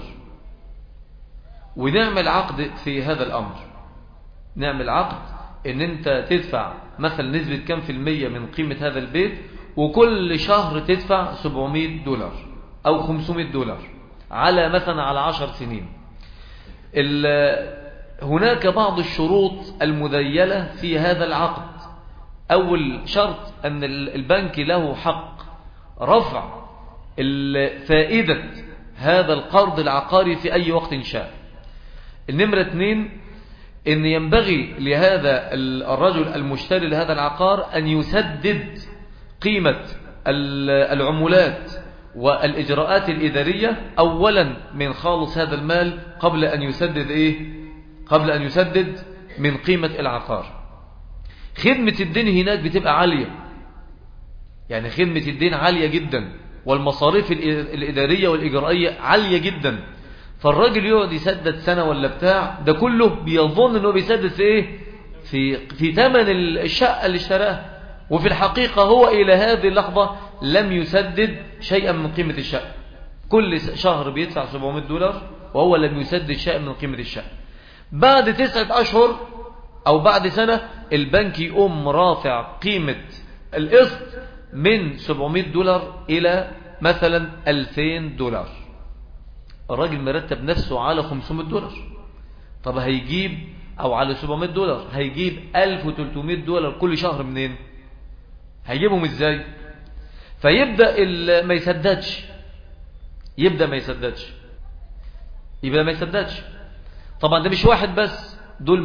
ونعمل عقد في هذا الامر. نعمل عقد ان انت تدفع مثلا نسبة كام في المية من قيمة هذا البيت، وكل شهر تدفع $700 او $500 على مثلا على 10 سنين. هناك بعض الشروط المذيلة في هذا العقد. أول شرط أن البنك له حق رفع فائدة هذا القرض العقاري في أي وقت شاء. النمرة 2 أن ينبغي لهذا الرجل المشتري لهذا العقار أن يسدد قيمة العمولات والإجراءات الإدارية أولا من خالص هذا المال قبل أن يسدد من قيمة العقار. خدمة الدين هناك بتبقى عالية، يعني خدمة الدين عالية جدا، والمصاريف الإدارية والإجرائية عالية جدا. فالراجل يقعد يسدد سنة ولا بتاع ده كله بيظن أنه بيسدد في ثمن الشقة اللي اشتراها، وفي الحقيقة هو إلى هذه اللحظة لم يسدد شيئا من قيمة الشقة. كل شهر بيدفع $700 وهو لم يسدد شيئا من قيمة الشقة. بعد 9 أشهر أو بعد سنة البنك يقوم رافع قيمة القسط من $700 إلى مثلا $2,000. الراجل مرتب نفسه على $500، طب هيجيب أو على $700 هيجيب $1,300 كل شهر منين؟ هيجيبهم ازاي؟ فيبدأ ما يسددش، يبدأ ما يسددش. طبعا ده مش واحد بس، دول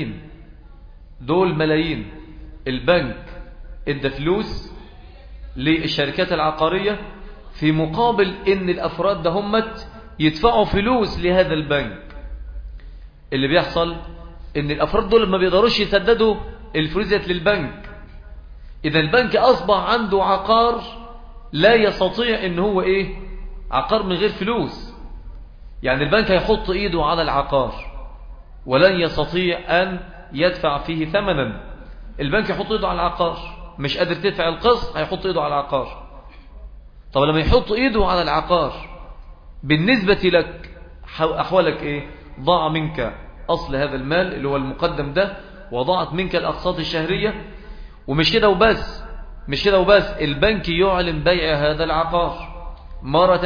ملايين. البنك ادى فلوس للشركات العقارية في مقابل ان الافراد ده همت يدفعوا فلوس لهذا البنك. اللي بيحصل ان الافراد دول ما بيقدروش يسددوا الفلوس ديت للبنك، اذا البنك اصبح عنده عقار لا يستطيع ان هو عقار من غير فلوس. يعني البنك هيحط ايده على العقار ولن يستطيع ان يدفع فيه ثمنا. البنك يحط ايده على العقار، مش قادر تدفع القسط هيحط ايده على العقار. طب لما يحط ايده على العقار بالنسبة لك احوالك ضاع منك اصل هذا المال اللي هو المقدم ده، وضاعت منك الاقساط الشهرية. ومش كده وبس، البنك يعلن بيع هذا العقار مرة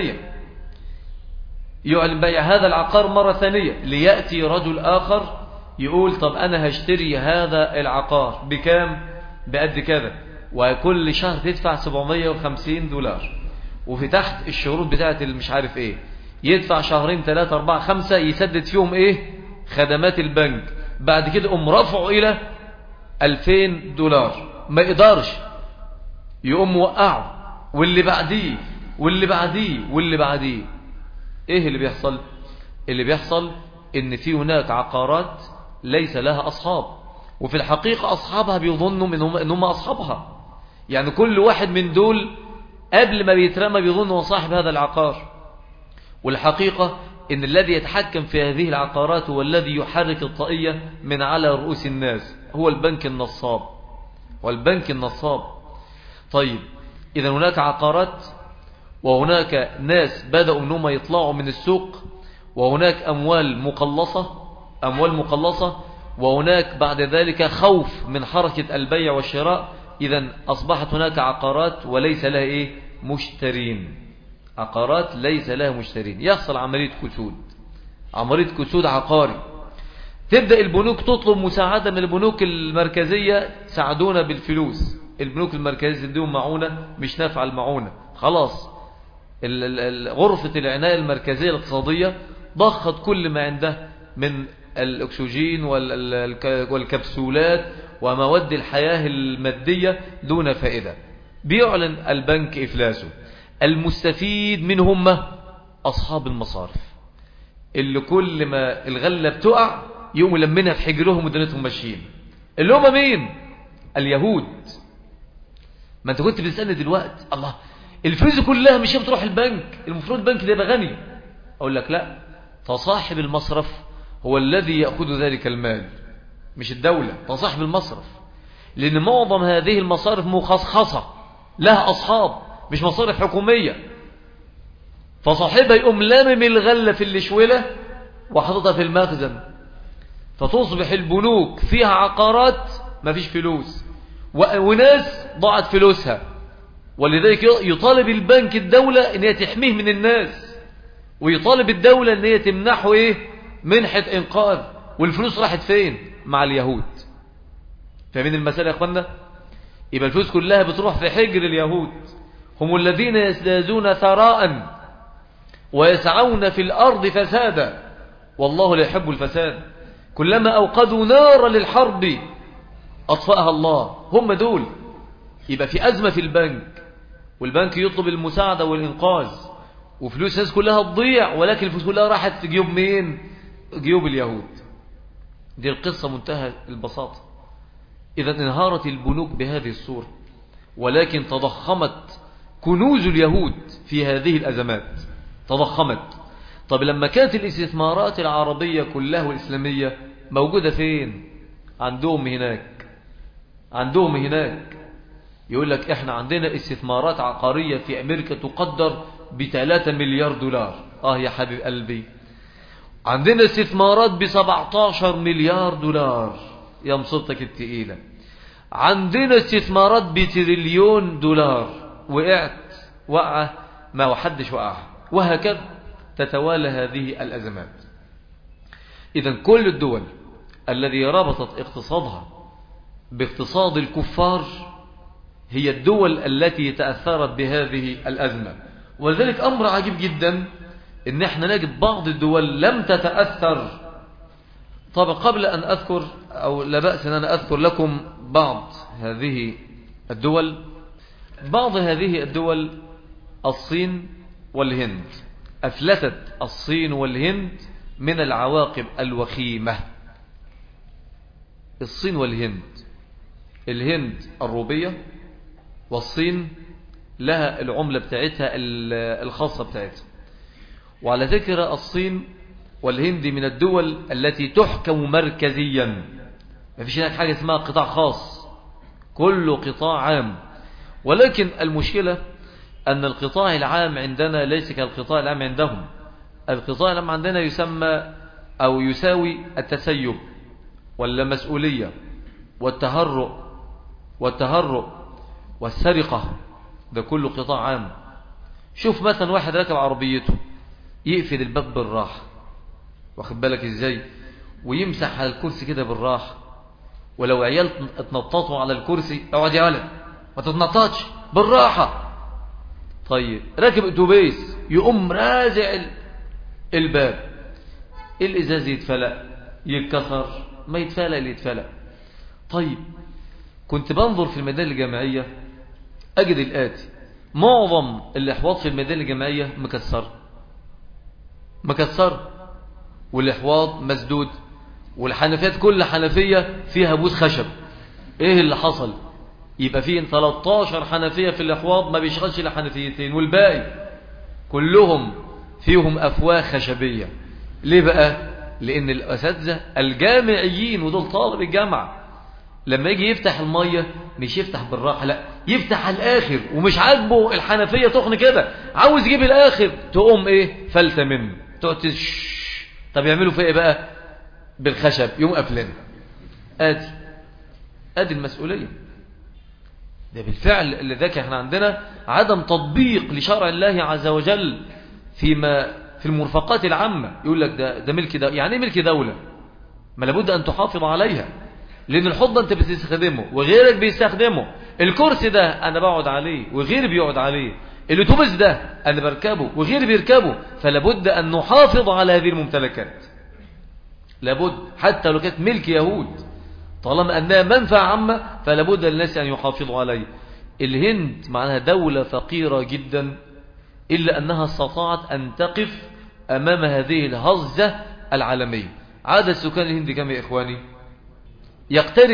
ثانية، ليأتي رجل آخر يقول طب أنا هشتري هذا العقار بكام؟ بقد كذا، وكل شهر تدفع $750، وفي تحت الشروط بتاعت مش عارف يدفع 2 3 4 5 يسدد فيهم خدمات البنك. بعد كده رفعه إلى $2,000، ما يقدرش، يقوم وقعه واللي بعديه واللي بعديه واللي بعديه. ايه اللي بيحصل؟ اللي بيحصل ان في هناك عقارات ليس لها اصحاب، وفي الحقيقة اصحابها بيظنوا انهم اصحابها. يعني كل واحد من دول قبل ما بيترمى بيظن هو صاحب هذا العقار، والحقيقة ان الذي يتحكم في هذه العقارات هو الذي يحرك الطاقية من على رؤوس الناس، هو البنك النصاب، والبنك النصاب. طيب اذا هناك عقارات، وهناك ناس بدأوا انهم يطلعوا من السوق، وهناك اموال مقلصة، وهناك بعد ذلك خوف من حركة البيع والشراء. اذا اصبحت هناك عقارات وليس لها مشترين، عقارات ليس لها مشترين. يحصل عملية كسود عقاري. تبدأ البنوك تطلب مساعدة من البنوك المركزية، ساعدونا بالفلوس. البنوك المركزية تديهم معونة، مش نافعة المعونة، خلاص غرفة العناية المركزية الاقتصادية ضخت كل ما عنده من الأكسجين والكبسولات ومواد الحياة المادية دون فائدة. بيعلن البنك إفلاسه. المستفيد منهم أصحاب المصارف، اللي كل ما الغلة بتقع يقوموا لمنها في حجرهم ودنيتهم ماشيين، اللي هم مين؟ اليهود. ما انت كنت بتسألني دلوقتي، الله الفلوس كلها مش بتروح البنك، المفروض البنك ده يبقى غني. اقول لك لا، فصاحب المصرف هو الذي يأخذ ذلك المال، مش الدولة، فصاحب المصرف. لأن معظم هذه المصارف مخصصة لها أصحاب، مش مصارف حكومية. فصاحبها يقوم لامم الغلة في الشولة وحطتها في المخزن، فتصبح البنوك فيها عقارات ما فيش فلوس، وناس ضاعت فلوسها. ولذلك يطالب البنك الدولة ان هي تحميه من الناس، ويطالب الدولة ان هي تمنحه منحة انقاذ. والفلوس راحت فين؟ مع اليهود. فاهمين المسألة يا اخوانا؟ يبقى الفلوس كلها بتروح في حجر اليهود. هم الذين يزدادون ثراء ويسعون في الأرض فسادا، والله لا يحب الفساد. كلما أوقدوا نارا للحرب أطفأها الله. هم دول. يبقى في أزمة في البنك، والبنك يطلب المساعدة والإنقاذ، وفلوس الناس كلها تضيع، ولكن الفلوس كلها راحت في جيوب مين؟ جيوب اليهود. دي القصة منتهى البساطة. إذا انهارت البنوك بهذه الصورة، ولكن تضخمت كنوز اليهود في هذه الأزمات، تضخمت. طب لما كانت الاستثمارات العربية كلها والإسلامية موجودة فين؟ عندهم هناك. يقول لك احنا عندنا استثمارات عقارية في أمريكا تقدر ب3 مليار دولار. يا حبيب قلبي، عندنا استثمارات ب17 مليار دولار. يا مصيبتك التقيلة. عندنا استثمارات ب1 تريليون دولار. وقعة ما وحدش وقعها. وهكذا تتوالى هذه الأزمات. إذن كل الدول الذي ربطت اقتصادها باقتصاد الكفار هي الدول التي تأثرت بهذه الأزمة. وذلك أمر عجيب جدا إن احنا نجد بعض الدول لم تتأثر. طبعا قبل أن أذكر، أو لا بأس أن أنا أذكر لكم بعض هذه الدول، الصين والهند. أفلتت الصين والهند من العواقب الوخيمة. الصين والهند، الهند الروبية، والصين لها العملة بتاعتها الخاصة بتاعتها. وعلى ذكر الصين والهند من الدول التي تحكم مركزيا، ما فيش هناك حاجة اسمها قطاع خاص، كله قطاع عام. ولكن المشكلة أن القطاع العام عندنا ليس كالقطاع العام عندهم. القطاع العام عندنا يسمى أو يساوي التسيب واللامسؤولية والتهرؤ والسرقة، ده كله قطاع عام. شوف مثلا واحد راكب عربيته يقفل الباب بالراحة، واخد بالك ازاي، ويمسح على الكرسي كده بالراحة. ولو عيال اتنططوا على الكرسي، اقعد يا ولد ما تتنططش بالراحة. طيب راكب اتوبيس يقوم رازع الباب، الازاز يتفلق يتكسر، ما يتفلق اللي يتفلق. طيب كنت بنظر في المدارس الجامعية أجد الآتي: معظم الإحواض في الميادين الجامعية مكسر، والإحواض مسدود، والحنفيات كل حنفية فيها بوز خشب. ايه اللي حصل؟ يبقى فيه 13 حنفية في الإحواض ما بيشغلش إلا حنفيتين، والباقي كلهم فيهم أفواه خشبية. ليه بقى؟ لأن الأساتذة الجامعيين ودول طالب الجامعة لما يجي يفتح المية مش يفتح بالراحة، لا يفتح على الآخر، ومش عاجبه الحنفية تخن كده، عاوز يجيب الآخر، تقوم ايه؟ فلتة منه، تقعد طب يعملوا فيه ايه بقى؟ بالخشب يوم قفلنا. ادي المسؤولية. ده بالفعل اللي ذاك احنا عندنا عدم تطبيق لشرع الله عز وجل في المرفقات العامة. يقول لك ده ملك دولة. يعني ايه ملك دولة؟ ما لابد ان تحافظ عليها، لان الحوض انت بتستخدمه وغيرك بيستخدمه، الكرسي ده انا بقعد عليه وغيري بيقعد عليه، الاتوبيس ده انا بركبه وغيري بيركبه، فلابد ان نحافظ على هذه الممتلكات. لابد حتى لو كانت ملك يهود، طالما أنها منفعة عامة فلابد للناس أن يحافظوا عليه. الهند معناها دولة فقيرة جدا، إلا أنها استطاعت أن تقف أمام هذه الهزة العالمية. عدد سكان الهند كم يا إخواني؟ يقترب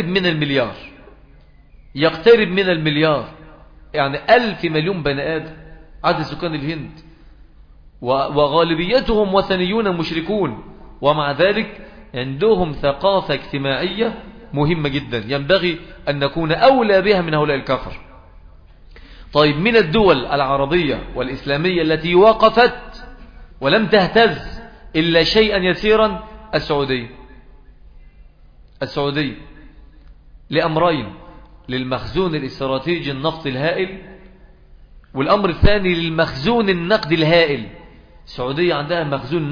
من المليار، يعني 1000 مليون بني آدم عدد سكان الهند، وغالبيتهم وثنيون مشركون، ومع ذلك عندهم ثقافة اجتماعية مهمة جدا ينبغي أن نكون أولى بها من هؤلاء الكفر. طيب، من الدول العربية والإسلامية التي وقفت ولم تهتز إلا شيئا يسيرا السعودية لأمرين: للمخزون الاستراتيجي النفط الهائل، والأمر الثاني للمخزون النقدي الهائل. السعودية عندها مخزون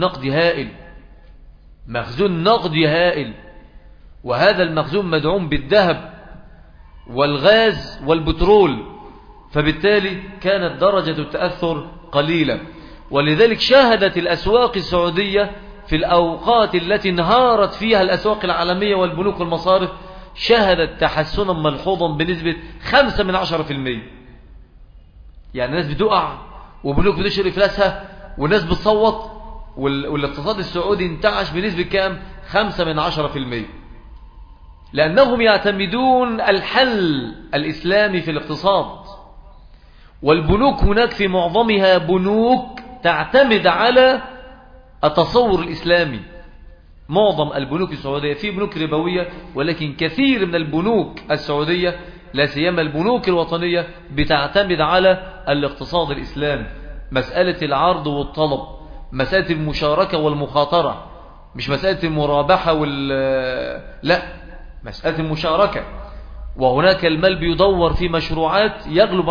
نقدي هائل، وهذا المخزون مدعوم بالذهب والغاز والبترول، فبالتالي كانت درجة التأثر قليلة. ولذلك شاهدت الأسواق السعودية في الأوقات التي انهارت فيها الأسواق العالمية والبنوك والمصارف، شاهدت تحسنا ملحوظا بنسبة 5%. يعني الناس بتقع وبنوك بتشتري إفلاسها والناس بتصوت، والاقتصاد السعودي انتعش بنسبة كام؟ 5%، لأنهم يعتمدون الحل الإسلامي في الاقتصاد. والبنوك هناك في معظمها بنوك تعتمد على التصور الإسلامي. معظم البنوك السعودية، في بنوك ربوية، ولكن كثير من البنوك السعودية لا سيما البنوك الوطنية بتعتمد على الاقتصاد الإسلامي. مسألة العرض والطلب، مسألة المشاركة والمخاطرة، مش مسألة المرابحة لا، مسألة المشاركة. وهناك المال بيدور في مشروعات يغلب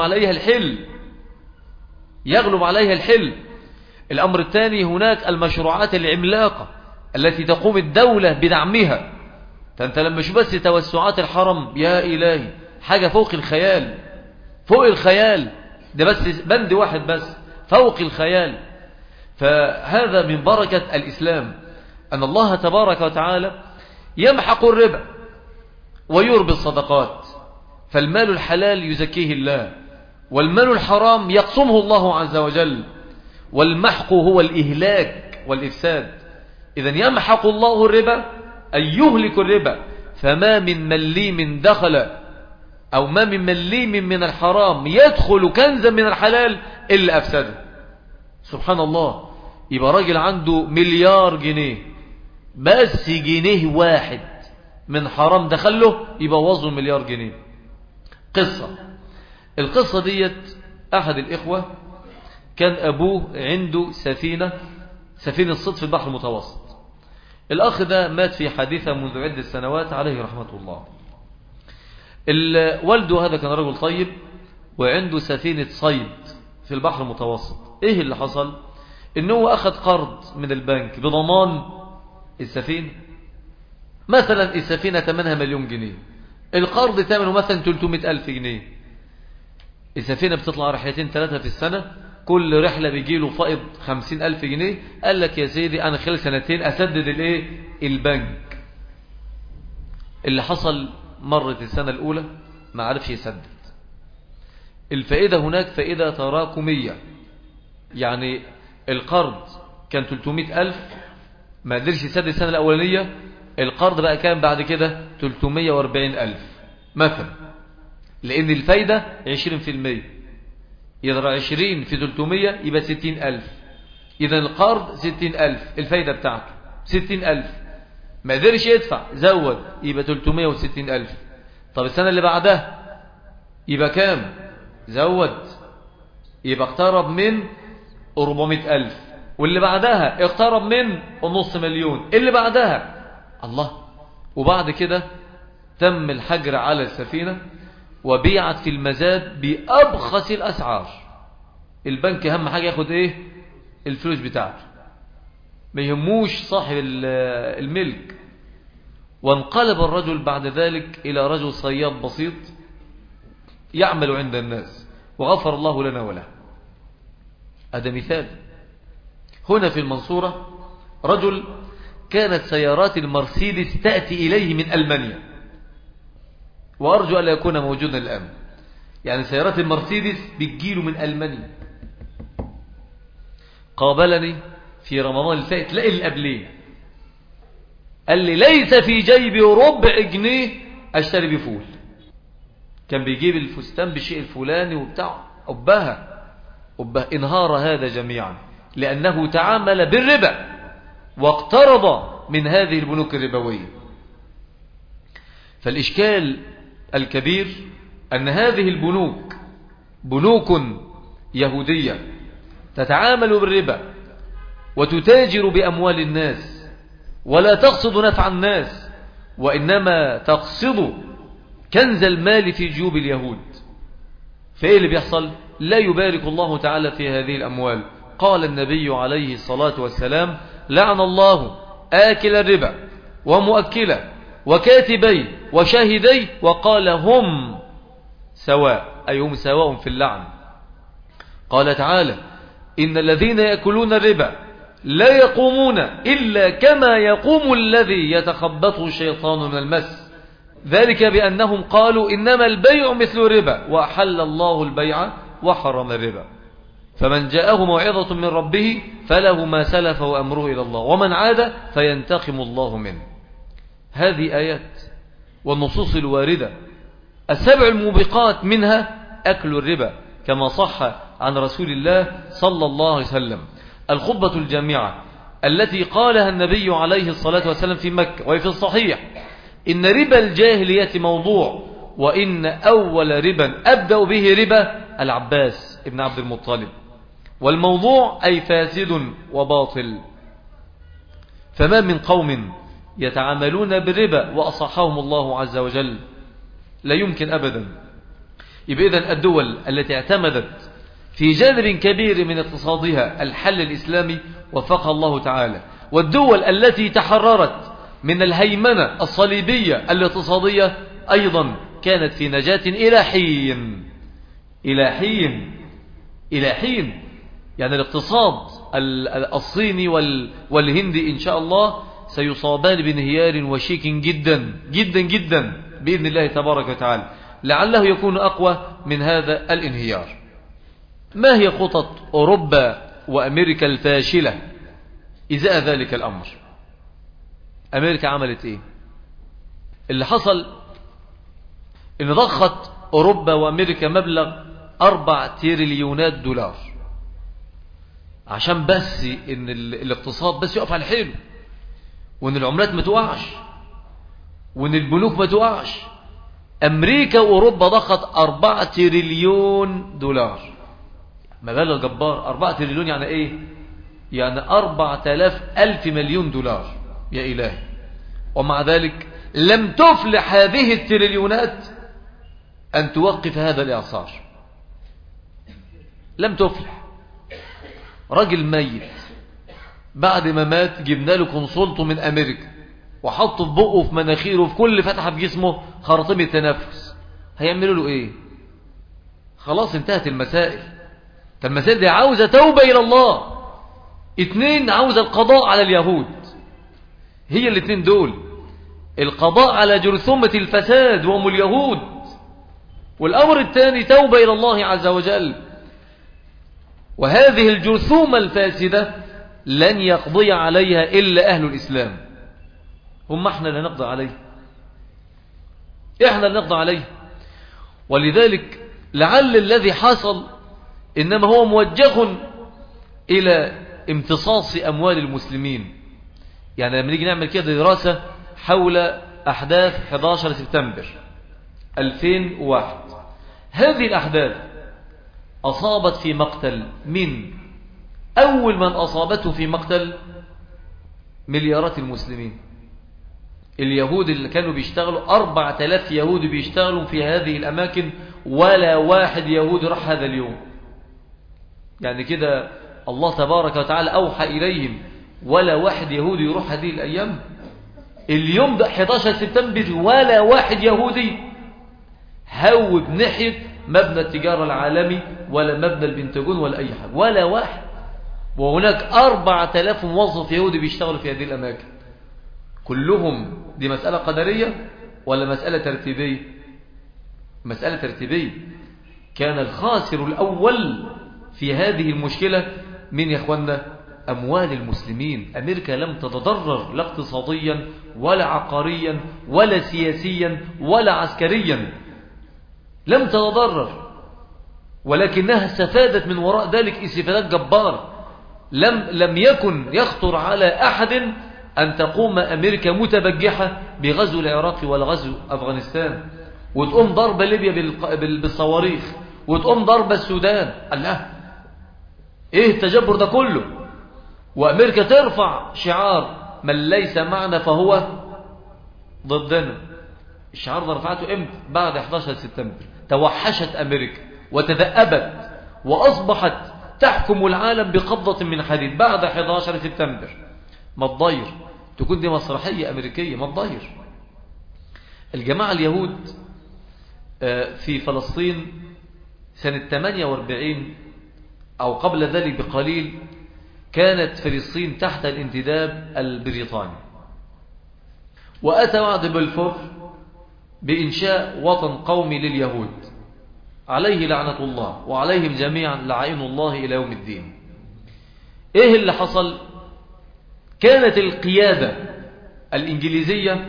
عليها الحل. الأمر الثاني، هناك المشروعات العملاقة التي تقوم الدولة بدعمها. فأنت لما شو بس توسعات الحرم، يا إلهي، حاجة فوق الخيال، ده بس بند واحد بس فوق الخيال. فهذا من بركة الإسلام، أن الله تبارك وتعالى يمحق الربا ويربي الصدقات، فالمال الحلال يزكيه الله، والمال الحرام يقسمه الله عز وجل، والمحق هو الإهلاك والإفساد. إذن يمحق الله الربا أي يهلك الربا، فما من مليم دخل أو ما من مليم من الحرام يدخل كنزا من الحلال إلا أفسده. سبحان الله. يبقى راجل عنده 1,000,000,000 جنيه، بس جنيه واحد من حرام دخله يبقى وزنه 1,000,000,000 جنيه. القصة ديت، أحد الإخوة كان أبوه عنده سفينة صيد في البحر المتوسط. الأخ ده مات في حادثة منذ عدة سنوات عليه رحمة الله. والده هذا كان رجل طيب وعنده سفينة صيد في البحر المتوسط. إيه اللي حصل؟ إنه أخذ قرض من البنك بضمان السفينة. مثلا السفينة ثمنها 1,000,000 جنيه، القرض ثمنه مثلا 300,000 جنيه. السفينة بتطلع رحلتين 3 في السنة، كل رحلة بيجيله فائض 50,000 جنيه. قال لك يا سيدي أنا خلال 2 أسدد البنك. اللي حصل، مرت السنة الأولى ما عرفش يسدد. الفائدة هناك فائدة تراكمية، يعني القرض كان 300,000 ما قدرش يسدد السنة الأولانية، القرض بقى كان بعد كده 340,000 مثلا، لأن الفايدة 20%، يضرب 20 في 300 يبقى 60,000، إذا القرض 60,000 الفايدة بتاعته 60,000، ما قدرش يدفع زود يبقى 360,000. طب السنة اللي بعدها يبقى كام؟ زود يبقى اقترب من 400,000، واللي بعدها اقترب من 500,000، اللي بعدها الله. وبعد كده تم الحجر على السفينة وبيعت في المزاد بأبخس الأسعار. البنك أهم حاجة ياخد إيه؟ الفلوس بتاعته، ما يهموش صاحب الملك. وانقلب الرجل بعد ذلك إلى رجل صياد بسيط يعمل عند الناس، وغفر الله لنا وله. هذا مثال. هنا في المنصورة رجل كانت سيارات المرسيدس تأتي إليه من ألمانيا، وأرجو أن لا يكون موجودا الآن، يعني سيارات المرسيدس بتجيله من ألمانيا. قابلني في رمضان الفائت لا اللي قبليه، قال لي ليس في جيبي ربع جنيه أشتري بفول. كان بيجيب الفستان بالشيء الفلاني وبتاع أبها انهار هذا جميعا، لأنه تعامل بالربا واقترض من هذه البنوك الربوية. فالإشكال الكبير أن هذه البنوك بنوك يهودية تتعامل بالربا وتتاجر بأموال الناس، ولا تقصد نفع الناس، وإنما تقصد كنز المال في جيوب اليهود. فإيه اللي بيحصل؟ لا يبارك الله تعالى في هذه الأموال. قال النبي عليه الصلاة والسلام: لعن الله آكل الربا ومؤكله وكاتبي وشاهدي، وقال هم سواء، أي هم سواء في اللعن. قال تعالى: إن الذين يأكلون الربا لا يقومون إلا كما يقوم الذي يتخبطه الشيطان من المس، ذلك بأنهم قالوا إنما البيع مثل الربا وأحل الله البيع وحرم الربا، فمن جاءه موعظة من ربه فله ما سلف وأمره إلى الله، ومن عاد فينتقم الله منه. هذه آيات والنصوص الواردة 7 الموبقات، منها أكل الربا كما صح عن رسول الله صلى الله عليه وسلم. الخطبة الجامعة التي قالها النبي عليه الصلاة والسلام في مكة وهي في الصحيح: إن ربا الجاهلية موضوع، وإن أول ربا أبدأ به ربا العباس ابن عبد المطلب، والموضوع أي فاسد وباطل. فما من قوم يتعاملون بالربا وأصحهم الله عز وجل، لا يمكن أبدا. يبقى إذن الدول التي اعتمدت في جانب كبير من اقتصادها الحل الإسلامي وفقها الله تعالى، والدول التي تحررت من الهيمنة الصليبية الاقتصادية أيضا كانت في نجاة إلى حين إلى حين إلى حين. يعني الاقتصاد الصيني والهندي إن شاء الله سيصابان بانهيار وشيك جدا جدا جدا بإذن الله تبارك وتعالى، لعله يكون أقوى من هذا الانهيار. ما هي خطط أوروبا وأمريكا الفاشلة إزاء ذلك الأمر؟ أمريكا عملت إيه؟ اللي حصل إن ضخت أوروبا وأمريكا مبلغ 4 تريليونات دولار عشان بس إن الاقتصاد بس يقف على حيله، وإن العملات ما تقعش، وإن البنوك ما تقعش. أمريكا وأوروبا ضخت 4 تريليون دولار، مبالغ جبار. 4 تريليون يعني إيه؟ يعني 4,000 مليون دولار يا إلهي. ومع ذلك لم تفلح هذه التريليونات أن توقف هذا الإعصار، لم تفلح. رجل ميت بعد ما مات جبنا له كونسولته من أمريكا وحطه في بقه في مناخيره في كل فتحة في جسمه خراطيم تنفس، هيعملوا له إيه؟ خلاص انتهت المسائل. المسائل دي عاوزة توبة إلى الله. 2 عاوزة القضاء على اليهود، هي الاثنين دول، القضاء على جرثومة الفساد وهم اليهود، والأمر الثاني توبة إلى الله عز وجل. وهذه الجرثومة الفاسدة لن يقضي عليها إلا أهل الإسلام. هم احنا اللي نقضي عليه، احنا اللي نقضي عليه. ولذلك لعل الذي حصل إنما هو موجه إلى امتصاص أموال المسلمين. يعني لما نيجي نعمل كده دراسة حول أحداث 11 سبتمبر 2001، هذه الأحداث أصابت في مقتل من أول من أصابته في مقتل مليارات المسلمين. اليهود اللي كانوا بيشتغلوا 4000 يهودي بيشتغلوا في هذه الأماكن، ولا واحد يهودي راح هذا اليوم. يعني كده الله تبارك وتعالى أوحى إليهم ولا واحد يهودي يروح هذه الأيام. اليوم ده 11 سبتمبر ولا واحد يهودي هوب ناحية مبنى التجارة العالمي ولا مبنى البنتاجون ولا أي حاجة، ولا واحد. وهناك 4000 موظف يهودي بيشتغلوا في هذه الأماكن كلهم. دي مسألة قدرية ولا مسألة ترتيبية؟ مسألة ترتيبية. كان الخاسر الأول في هذه المشكلة من يا أخوانا أموال المسلمين. أمريكا لم تتضرر لا اقتصاديا ولا عقاريا ولا سياسيا ولا عسكريا، لم تتضرر، ولكنها استفادت من وراء ذلك استفادات جبارة. لم يكن يخطر على أحد أن تقوم أمريكا متبجحة بغزو العراق ولا غزو أفغانستان، وتقوم ضرب ليبيا بالصواريخ، وتقوم ضرب السودان. الله، إيه التجبر ده كله؟ وأمريكا ترفع شعار من ليس معنا فهو ضدنا. الشعار ده رفعته امتى؟ بعد 11 سبتمبر. توحشت أمريكا وتذأبت وأصبحت تحكم العالم بقبضة من حديد بعد 11 سبتمبر. ما تضير تكون دي مسرحية أمريكية، ما تضير. الجماعة اليهود في فلسطين سنة 48 أو قبل ذلك بقليل كانت فلسطين تحت الانتداب البريطاني، وأتى وعد بلفور بإنشاء وطن قومي لليهود عليه لعنة الله وعليهم جميعا لعين الله إلى يوم الدين. إيه اللي حصل؟ كانت القيادة الإنجليزية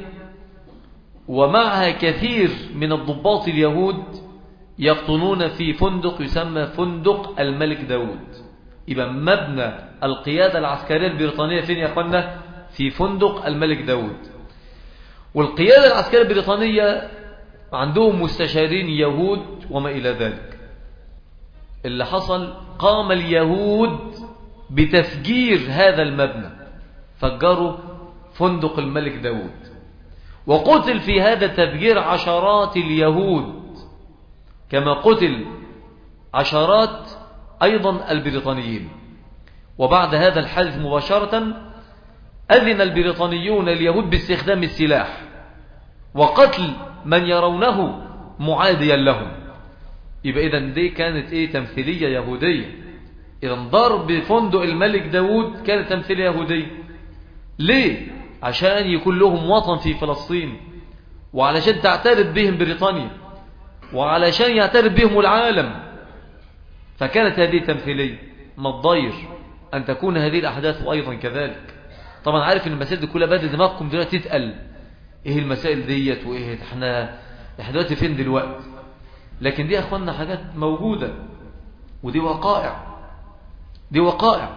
ومعها كثير من الضباط اليهود يقطنون في فندق يسمى فندق الملك داود. يبقى مبنى القيادة العسكرية البريطانية فين يا أخوانا؟ في فندق الملك داود. والقيادة العسكرية البريطانية عندهم مستشارين يهود وما إلى ذلك. اللي حصل قام اليهود بتفجير هذا المبنى، فجروا فندق الملك داود، وقتل في هذا التفجير عشرات اليهود كما قتل عشرات أيضا البريطانيين. وبعد هذا الحدث مباشرة أذن البريطانيون اليهود باستخدام السلاح وقتل من يرونه معاديا لهم. يبقى إذن دي كانت تمثيلية يهودية. إذن ضرب فندق الملك داود كانت تمثيلية يهودية. ليه؟ عشان يكون لهم وطن في فلسطين، وعلشان تعترف بهم بريطانيا، وعلشان يعترف بهم العالم. فكانت هذه تمثيلية. ما تضير أن تكون هذه الأحداث أيضا كذلك. طبعا عارف أن المسائل دي كلها بدأ دماغكم دلوقتي تتقل، إيه المسائل ديت وإيه إحنا دلوقتي فين دلوقتي؟ لكن دي يا أخوانا حاجات موجودة، ودي وقائع، دي وقائع.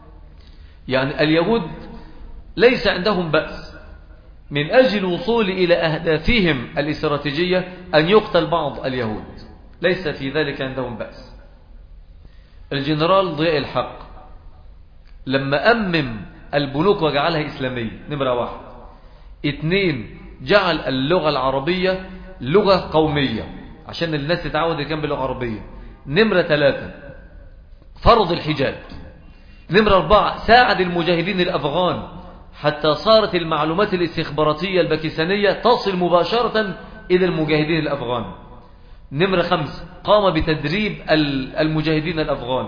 يعني اليهود ليس عندهم بأس من أجل الوصول إلى أهدافهم الاستراتيجية أن يقتل بعض اليهود، ليس في ذلك عندهم بأس. الجنرال ضياء الحق لما أمم البنوك وجعلها إسلامية، نمرة 1. 2 جعل اللغة العربية لغة قومية عشان الناس تتعود كان باللغة العربية. نمرة 3 فرض الحجاب. نمرة 4 ساعد المجاهدين الأفغان حتى صارت المعلومات الاستخباراتية الباكستانية تصل مباشرة إلى المجاهدين الأفغان. نمرة 5 قام بتدريب المجاهدين الأفغان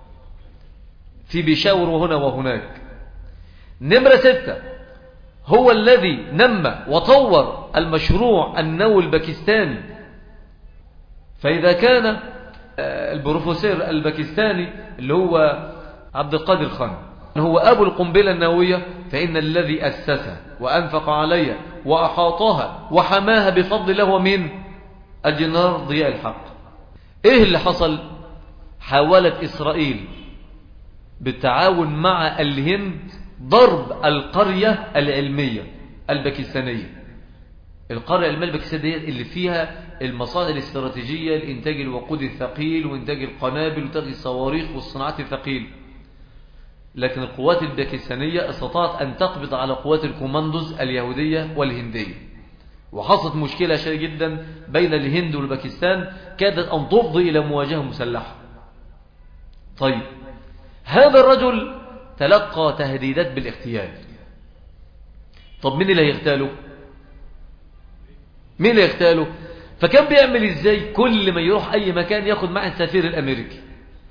في بيشاور وهنا وهناك. نمرة 6 هو الذي نمى وطور المشروع النووي الباكستاني فإذا كان البروفيسور الباكستاني اللي هو عبد القادر خان هو أبو القنبلة النووية، فإن الذي أسسها وأنفق عليها وأحاطها وحماها بفضل الله هو مين؟ الجنرال ضياء الحق. إيه اللي حصل؟ حاولت إسرائيل بالتعاون مع الهند ضرب القرية العلمية الباكستانية. القرية العلمية الباكستانية اللي فيها المصادر الاستراتيجية لإنتاج الوقود الثقيل وإنتاج القنابل وإنتاج الصواريخ والصناعات الثقيل. لكن القوات الباكستانية استطاعت أن تقبض على قوات الكوماندوز اليهودية والهندية، وحصلت مشكلة شديدة جدا بين الهند والباكستان كادت أن تفضي إلى مواجهة مسلحة. طيب هذا الرجل تلقى تهديدات بالاغتيال. طب مين اللي هيغتاله؟ مين اللي يغتاله؟ فكان بيعمل ازاي؟ كل ما يروح اي مكان ياخد معه السفير الامريكي.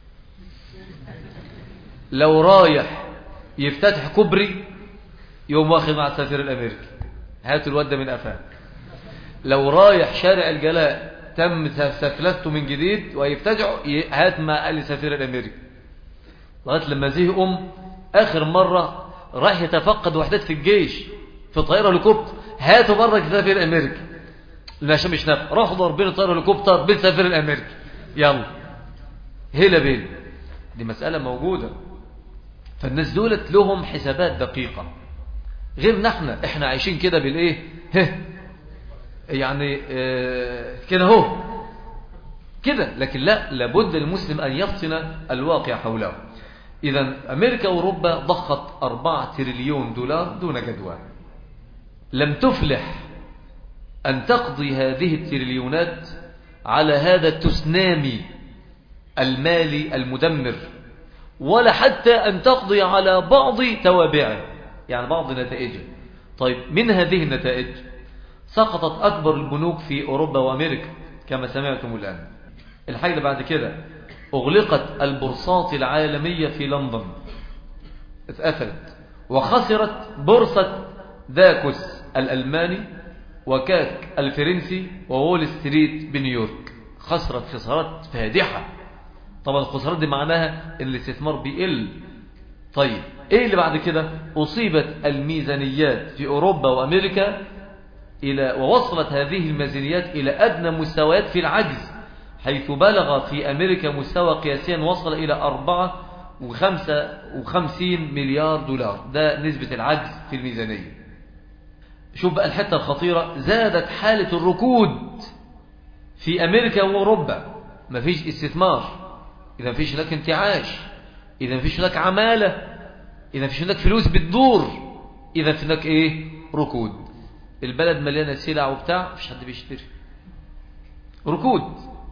لو رايح يفتتح كوبري يوم واخد مع السفير الامريكي، هاتوا الواد ده من قفاه. لو رايح شارع الجلاء تم سفلته من جديد ويفتتحه، هات مع السفير الامريكي. لغايه لما زهقوا اخر مره راح يتفقد وحدات في الجيش في طائره هليكوبتر، هاتوا بره السفير الامريكي. لا عشان مش نافع، راحوا ضاربين طائره هليكوبتر بالسفير الامريكي. يلا هلا بيل. دي مساله موجوده. فالناس دولت لهم حسابات دقيقه غيرنا. احنا عايشين كده بالايه يعني كده اهو كده. لكن لا، لابد المسلم ان يفطن الواقع حوله. اذا امريكا واوروبا ضخت 4 تريليون دولار دون جدوى. لم تفلح أن تقضي هذه التريليونات على هذا التسنامي المالي المدمر، ولا حتى أن تقضي على بعض توابعه، يعني بعض نتائجه. طيب من هذه النتائج سقطت أكبر البنوك في أوروبا وأمريكا كما سمعتم الآن. الحاجة اللي بعد كده أغلقت البورصات العالمية في لندن، اتقفلت، وخسرت بورصة داكوس الألماني وكاك الفرنسي وول ستريت بنيويورك. خسرت خسارات فادحة. طبعا الخسارات دي معناها ان الاستثمار بيقل. طيب ايه اللي بعد كده؟ اصيبت الميزانيات في اوروبا وامريكا ووصلت هذه الميزانيات الى ادنى مستويات في العجز، حيث بلغ في امريكا مستوى قياسيا وصل الى 54 مليار دولار. ده نسبة العجز في الميزانية. شوف بقى الحتة الخطيرة، زادت حالة الركود في أمريكا وأوروبا. مفيش استثمار، إذا مفيش هناك انتعاش، إذا مفيش هناك عمالة، إذا مفيش هناك فلوس بتدور، إذا في هناك إيه؟ ركود. البلد مليانة سلع وبتاع، مفيش حد بيشتري. ركود.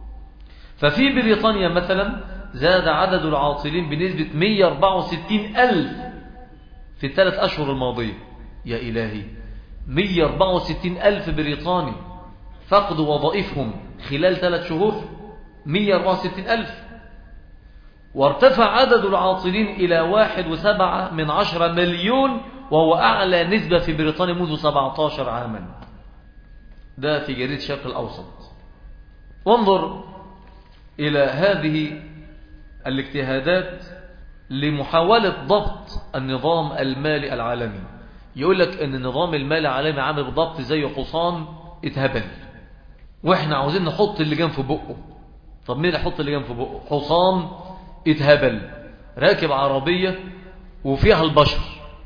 ففي بريطانيا مثلا زاد عدد العاطلين بنسبة 164,000 في ال3 أشهر الماضية. يا إلهي، 164,000 بريطاني فقدوا وظائفهم خلال 3 شهور. 164,000. وارتفع عدد العاطلين إلى 1.7 مليون، وهو أعلى نسبة في بريطانيا منذ 17 عاما. ده في جريدة الشرق الأوسط. وانظر إلى هذه الاجتهادات لمحاولة ضبط النظام المالي العالمي. يقول لك ان النظام المالي العالمي عامل بالضبط زي حصان اتهبل، واحنا عاوزين نحط اللي جنب في بقه. طب مين اللي يحط اللي جنب في بقه؟ حصان اتهبل راكب عربية وفيها البشر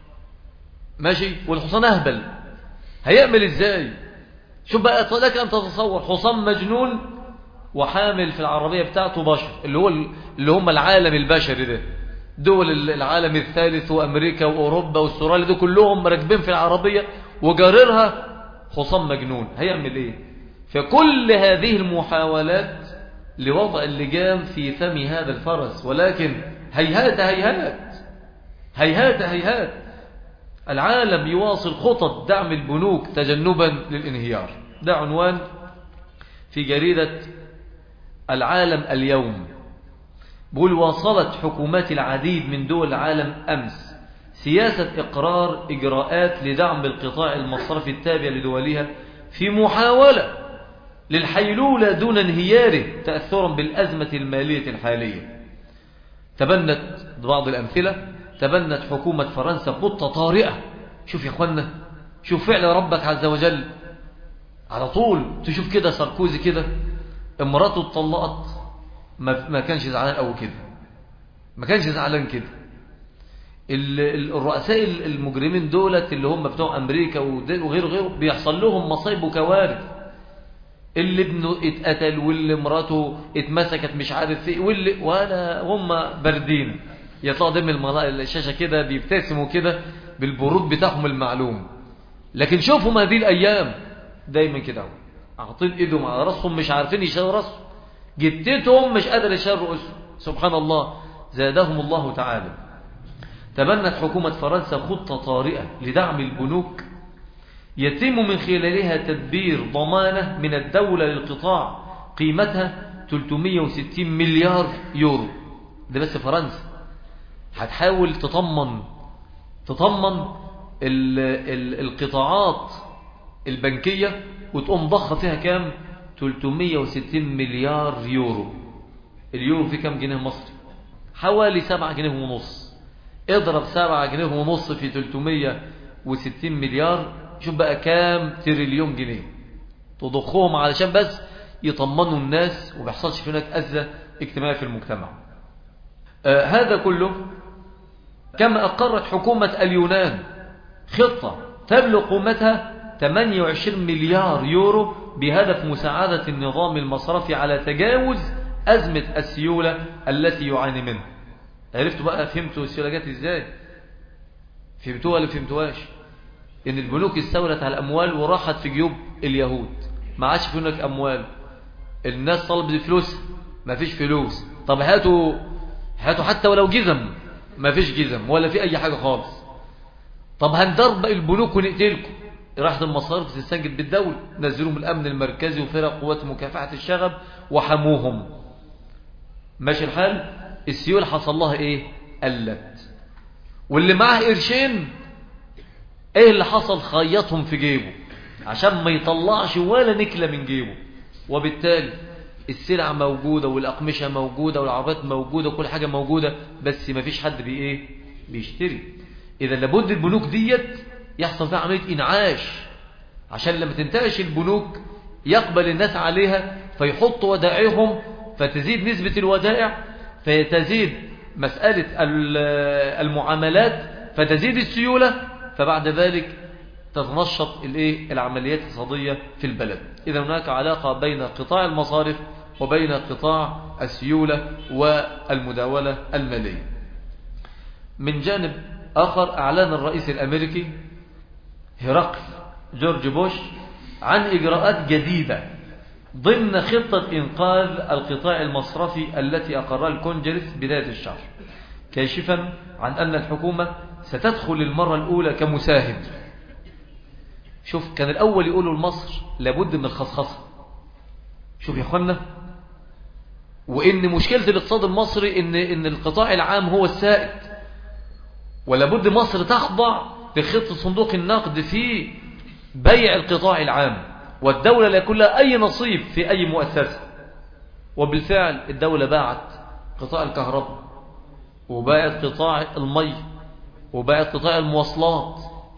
ماشي، والحصان اهبل، هيعمل ازاي؟ شوف بقى، لك ان تتصور حصان مجنون وحامل في العربية بتاعته بشر، اللي هم العالم البشري ده، دول العالم الثالث وأمريكا وأوروبا واستراليا، دول كلهم راكبين في العربية وجاررها حصان مجنون. هيعمل ايه؟ فكل هذه المحاولات لوضع اللجام في فم هذا الفرس، ولكن هيهات هيهات هيهات هيهات. العالم يواصل خطط دعم البنوك تجنبا للانهيار. ده عنوان في جريدة العالم اليوم. بقول: واصلت حكومات العديد من دول العالم أمس سياسة إقرار إجراءات لدعم القطاع المصرفي التابع لدولها في محاولة للحيلولة دون انهياره تأثرا بالأزمة المالية الحالية. تبنت بعض الأمثلة، تبنت حكومة فرنسا خطة طارئة. شوف يا أخوانا، شوف فعل ربك عز وجل. على طول تشوف كده ساركوزي كده امراته اتطلقت، ما كانش زعلان أو كده، ما كانش زعلان كده. الرؤساء المجرمين دولت اللي هم بتوع أمريكا وغيره بيحصل لهم مصايب وكوارث. اللي ابنه اتقتل، واللي مراته اتمسكت مش عارف ايه، ولا هم باردين يطلعوا دم الشاشة كده بيبتسموا كده بالبرود بتاعهم المعلوم. لكن شوفهم هذه الأيام دايما كده عاطين ايدهم على راسهم، مش عارفين يشيلوا راسهم، جتتهم مش قادر يشيل رؤوسهم. سبحان الله، زادهم الله تعالى. تبنت حكومة فرنسا خطة طارئة لدعم البنوك يتم من خلالها تدبير ضمانة من الدولة للقطاع قيمتها 360 مليار يورو. ده بس فرنسا هتحاول تطمن القطاعات البنكية، وتقوم ضخة فيها كام؟ 360 مليار يورو. اليورو في كام جنيه مصري؟ حوالي 7 جنيه ونص. اضرب 7 جنيه ونص في 360 مليار، شوف بقى كام تريليون جنيه تضخهم علشان بس يطمنوا الناس وبيحصلش في هناك أذى اجتماعي في المجتمع. هذا كله كما أقرت حكومة اليونان خطة تبلغ قيمتها 28 مليار يورو بهدف مساعدة النظام المصرفي على تجاوز أزمة السيولة التي يعاني منها. عرفتوا بقى؟ فهمتوا السيولة جت ازاي؟ فهمتوها ولا فهمتوهاش؟ ان البنوك استولت على الاموال وراحت في جيوب اليهود، ما عادش في هناك اموال. الناس طلبت فلوس، ما فيش فلوس. طب هاتوا حتى ولو جزم، ما فيش جزم ولا في اي حاجة خالص. طب هنضرب البنوك ونقتلكم. راحت المصارف تستنجد بالدولة، نزلوهم الامن المركزي وفرق قوات مكافحة الشغب وحموهم. ماشي الحال. السيول حصل لها ايه؟ قلت. واللي معاه قرشين ايه اللي حصل؟ خيطهم في جيبه عشان ما يطلعش ولا نكلة من جيبه. وبالتالي السلع موجودة والأقمشة موجودة والعربيات موجودة وكل حاجة موجودة، بس ما فيش حد بيشتري. إذا لابد البنوك ديت يحصل فيها عملية إنعاش، عشان لما تنتعش البنوك يقبل الناس عليها فيحطوا ودائعهم، فتزيد نسبة الودائع، فتزيد مسألة المعاملات، فتزيد السيولة، فبعد ذلك تتنشط العمليات الاقتصادية في البلد. إذا هناك علاقة بين قطاع المصارف وبين قطاع السيولة والمداولة المالية. من جانب آخر، أعلن الرئيس الأمريكي هرقل جورج بوش عن إجراءات جديدة ضمن خطة إنقاذ القطاع المصرفي التي أقرها الكونجرس بداية الشهر، كاشفا عن أن الحكومة ستدخل المرة الأولى كمساهم. شوف، كان الأول يقولوا لمصر لابد من الخصخصة. شوف يا أخوانا، وإن مشكلة الاقتصاد المصري إن القطاع العام هو السائد، ولابد مصر تخضع لخطة صندوق النقد في بيع القطاع العام، والدولة لا يكون لها أي نصيب في أي مؤسسة. وبالفعل الدولة باعت قطاع الكهرباء، وباعت قطاع المي، وباعت قطاع المواصلات.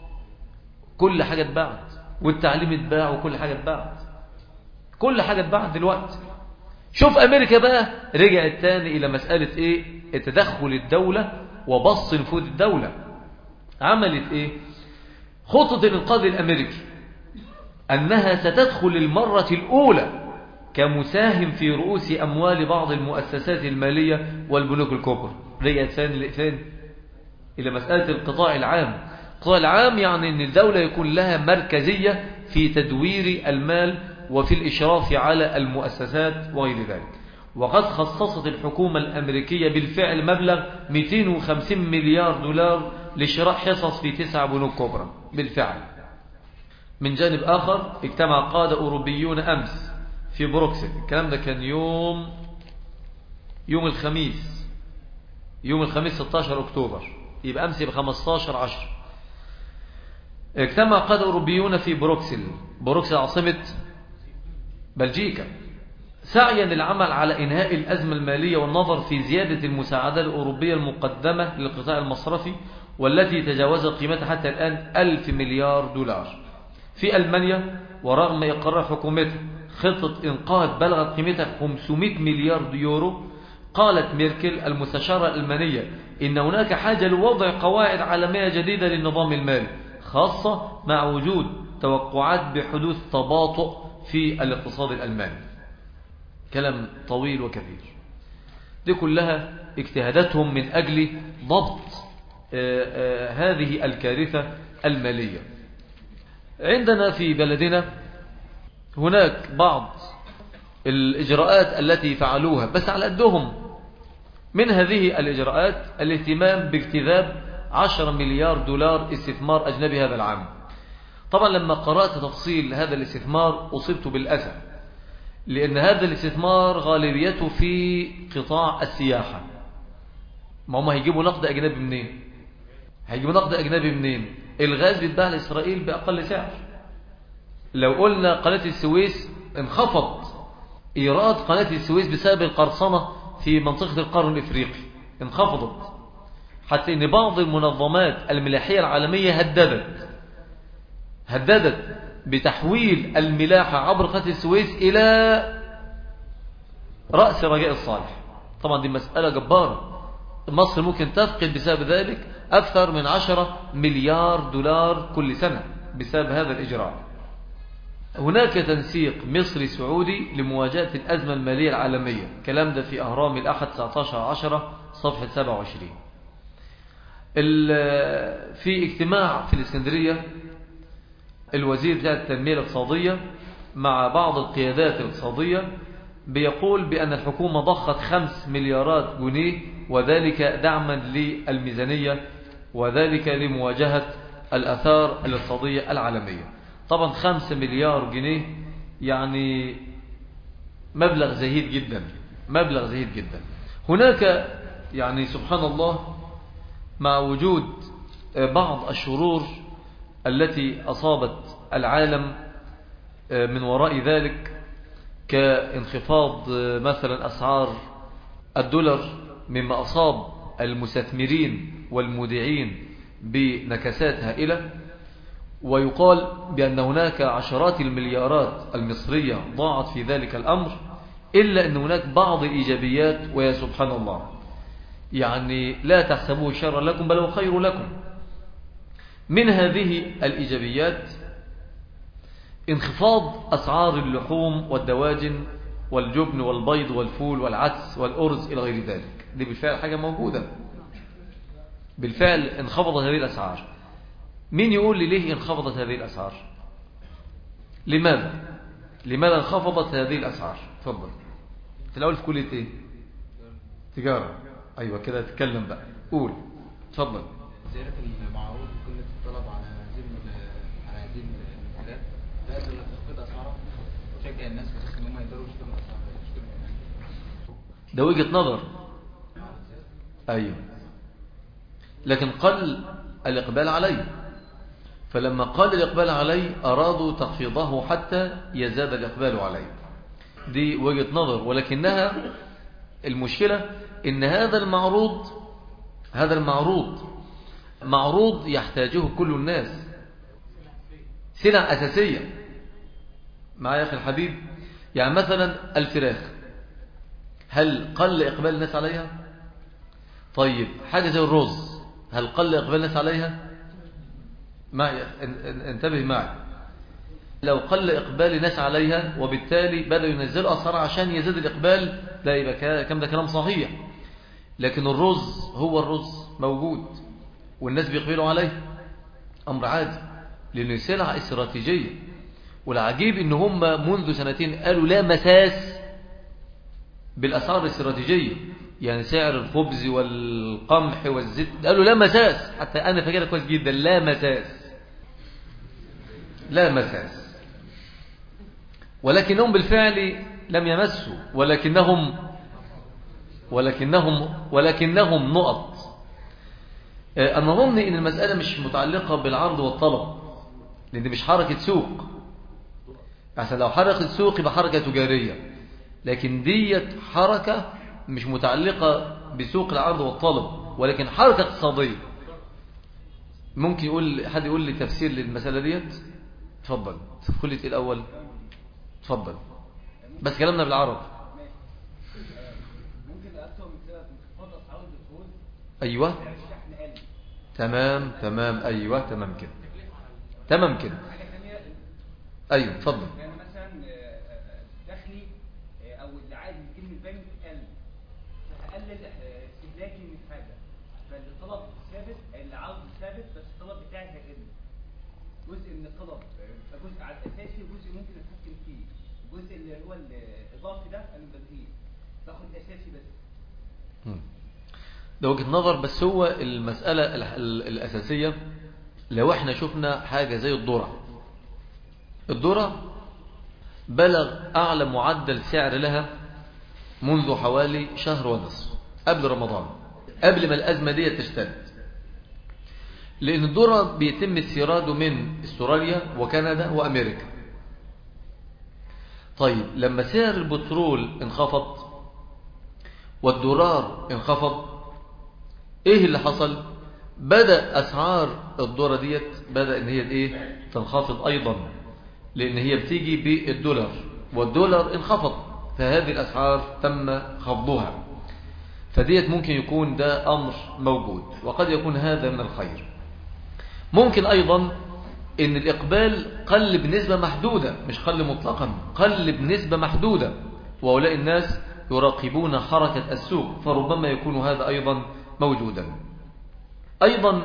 كل حاجة اتباعت، والتعليم اتباع، وكل حاجة اتباعت. كل حاجة اتباعت دلوقتي. شوف أمريكا بقى رجعت تاني إلى مسألة التدخل الدولة وبسط نفوذ الدولة. عملت خطة الإنقاذ الأمريكي أنها ستدخل المرة الأولى كمساهم في رؤوس أموال بعض المؤسسات المالية والبنوك الكبرى. رجعت ثاني إلى مسألة القطاع العام. القطاع العام يعني أن الدولة يكون لها مركزية في تدوير المال وفي الإشراف على المؤسسات وغير ذلك. وقد خصصت الحكومة الأمريكية بالفعل مبلغ 250 مليار دولار لشراء حصص في 9 بنوك كبرى بالفعل. من جانب آخر، اجتمع قادة أوروبيون أمس في بروكسل. الكلام ده كان يوم الخميس 16 أكتوبر، يبقى أمس ب15/10. اجتمع قادة أوروبيون في بروكسل عاصمة بلجيكا، سعيا للعمل على إنهاء الأزمة المالية والنظر في زيادة المساعدة الأوروبية المقدمة للقطاع المصرفي والتي تجاوزت قيمتها حتى الآن 1000 مليار دولار. في ألمانيا ورغم إقرار حكومتها خطة إنقاذ بلغت قيمتها 500 مليار يورو، قالت ميركل المستشارة الألمانية إن هناك حاجة لوضع قواعد عالمية جديدة للنظام المالي، خاصة مع وجود توقعات بحدوث تباطؤ في الاقتصاد الألماني. كلام طويل وكبير. دي كلها اجتهاداتهم من أجل ضبط هذه الكارثة المالية. عندنا في بلدنا هناك بعض الإجراءات التي فعلوها بس على قدهم. من هذه الإجراءات الاهتمام باجتذاب 10 مليار دولار استثمار أجنبي هذا العام. طبعا لما قرأت تفصيل هذا الاستثمار أصبت بالأسى، لأن هذا الاستثمار غالبيته في قطاع السياحة. ما هم هيجيبوا نقد أجنبي منين؟ هيجيبوا نقد أجنبي منين؟ الغاز بيتباع لإسرائيل بأقل سعر. لو قلنا قناة السويس انخفض إيراد قناة السويس بسبب القرصنة في منطقة القرن الإفريقي، انخفضت حتى إن بعض المنظمات الملاحية العالمية هددت بتحويل الملاحة عبر قناة السويس إلى رأس رجاء الصالح. طبعا دي مسألة جبارة، مصر ممكن تفقد بسبب ذلك أكثر من 10 مليار دولار كل سنة بسبب هذا الإجراء. هناك تنسيق مصري سعودي لمواجهة الأزمة المالية العالمية، كلام ده في أهرام الأحد 19/10 صفحة 27. في اجتماع في الإسكندرية الوزير بتاع التنمية الاقتصادية مع بعض القيادات الاقتصادية بيقول بأن الحكومة ضخت 5 مليارات جنيه وذلك دعما للميزانية وذلك لمواجهة الآثار الاقتصادية العالمية. طبعا 5 مليار جنيه يعني مبلغ زهيد جدا. هناك يعني سبحان الله مع وجود بعض الشرور التي أصابت العالم من وراء ذلك كانخفاض مثلا أسعار الدولار مما أصاب المستثمرين والمودعين بنكسات هائلة، ويقال بأن هناك عشرات المليارات المصرية ضاعت في ذلك الأمر، إلا أن هناك بعض الإيجابيات ويا سبحان الله يعني لا تحسبوه شرا لكم بل هو خير لكم. من هذه الإيجابيات انخفاض أسعار اللحوم والدواجن والجبن والبيض والفول والعدس والأرز إلى غير ذلك. دي بالفعل حاجة موجودة، بالفعل انخفضت هذه الأسعار. مين يقول لي ليه انخفضت هذه الأسعار؟ لماذا انخفضت هذه الأسعار؟ تفضل. في الأول في كلية ايه؟ تجارة. أيوة كده تتكلم بقى، قول تفضل. زيادة المعروض وقلة الطلب على هذه المنتجات تؤدي إلى تخفيض أسعارها وتشجع الناس إن هم يقدروا يشتروا ده وجهة نظر. أيوة، لكن قل الإقبال عليه، فلما قل الإقبال عليه أرادوا تخفيضه حتى يزداد الإقبال عليه. دي وجهة نظر، ولكنها المشكلة إن هذا المعروض يحتاجه كل الناس، سلع أساسية. معايا يا أخي الحبيب؟ يعني مثلا الفراخ، هل قل إقبال الناس عليها؟ طيب حاجة زي الرز، هل قل إقبال الناس عليها؟ معي انتبه معي. لو قل إقبال الناس عليها وبالتالي بدأوا ينزلوا أسعار عشان يزيد الإقبال، لا يبقى كم ده كلام صحيح. لكن الرز هو الرز موجود والناس بيقبلوا عليه، أمر عادي لأنه سلعة استراتيجية. والعجيب إن هم منذ سنتين قالوا لا مساس بالأسعار الاستراتيجية، يعني سعر الخبز والقمح والزيت قالوا لا مساس، حتى أنا فاكرها كويس جدا، لا مساس. ولكنهم بالفعل لم يمسوا، ولكنهم نقط. أنا أظن إن المسألة مش متعلقة بالعرض والطلب، لأن دي مش حركة سوق. عشان لو حركة السوق يبقى حركة تجارية، لكن ديت حركة مش متعلقة بسوق العرض والطلب، ولكن حركة اقتصادية. ممكن حد يقول لي تفسير للمسألة ديت؟ اتفضل. كلية ايه الأول؟ اتفضل، بس كلامنا بالعرب. ممكن أكثر من كده انخفاض أسعار البترول. أيوة تمام أيوة تمام كده حاجة ثانية. أيوة اتفضل. يعني مثلا دخلي أو اللي عايز يجيب من البنك قل، فهقلل استهلاكي من حاجة، فالطلب ثابت، العرض ثابت، بس الطلب بتاعي هيقل. جزء من الطلب جزء على الأساسي وجزء ممكن أتحكم فيه، الجزء اللي هو الإضافي ده أنا بلغيه، باخد أساسي بس. ده وجهة نظر، بس هو المسألة الأساسية لو احنا شفنا حاجة زي الذرة بلغ أعلى معدل سعر لها منذ حوالي شهر ونصف قبل رمضان، قبل ما الأزمة دي تشتد، لأن الذرة بيتم استيراده من استراليا وكندا وأمريكا. طيب لما سعر البترول انخفض والدولار انخفض، ايه اللي حصل؟ بدأ أسعار الذرة ديت بدأ ان هي تنخفض أيضا، لأن هي بتيجي بالدولار والدولار انخفض، فهذه الأسعار تم خفضها. فديت ممكن يكون ده أمر موجود، وقد يكون هذا من الخير. ممكن أيضا ان الإقبال قل بنسبة محدودة، مش قل مطلقا، قل بنسبة محدودة، وهؤلاء الناس يراقبون حركة السوق، فربما يكون هذا أيضا موجودا. أيضا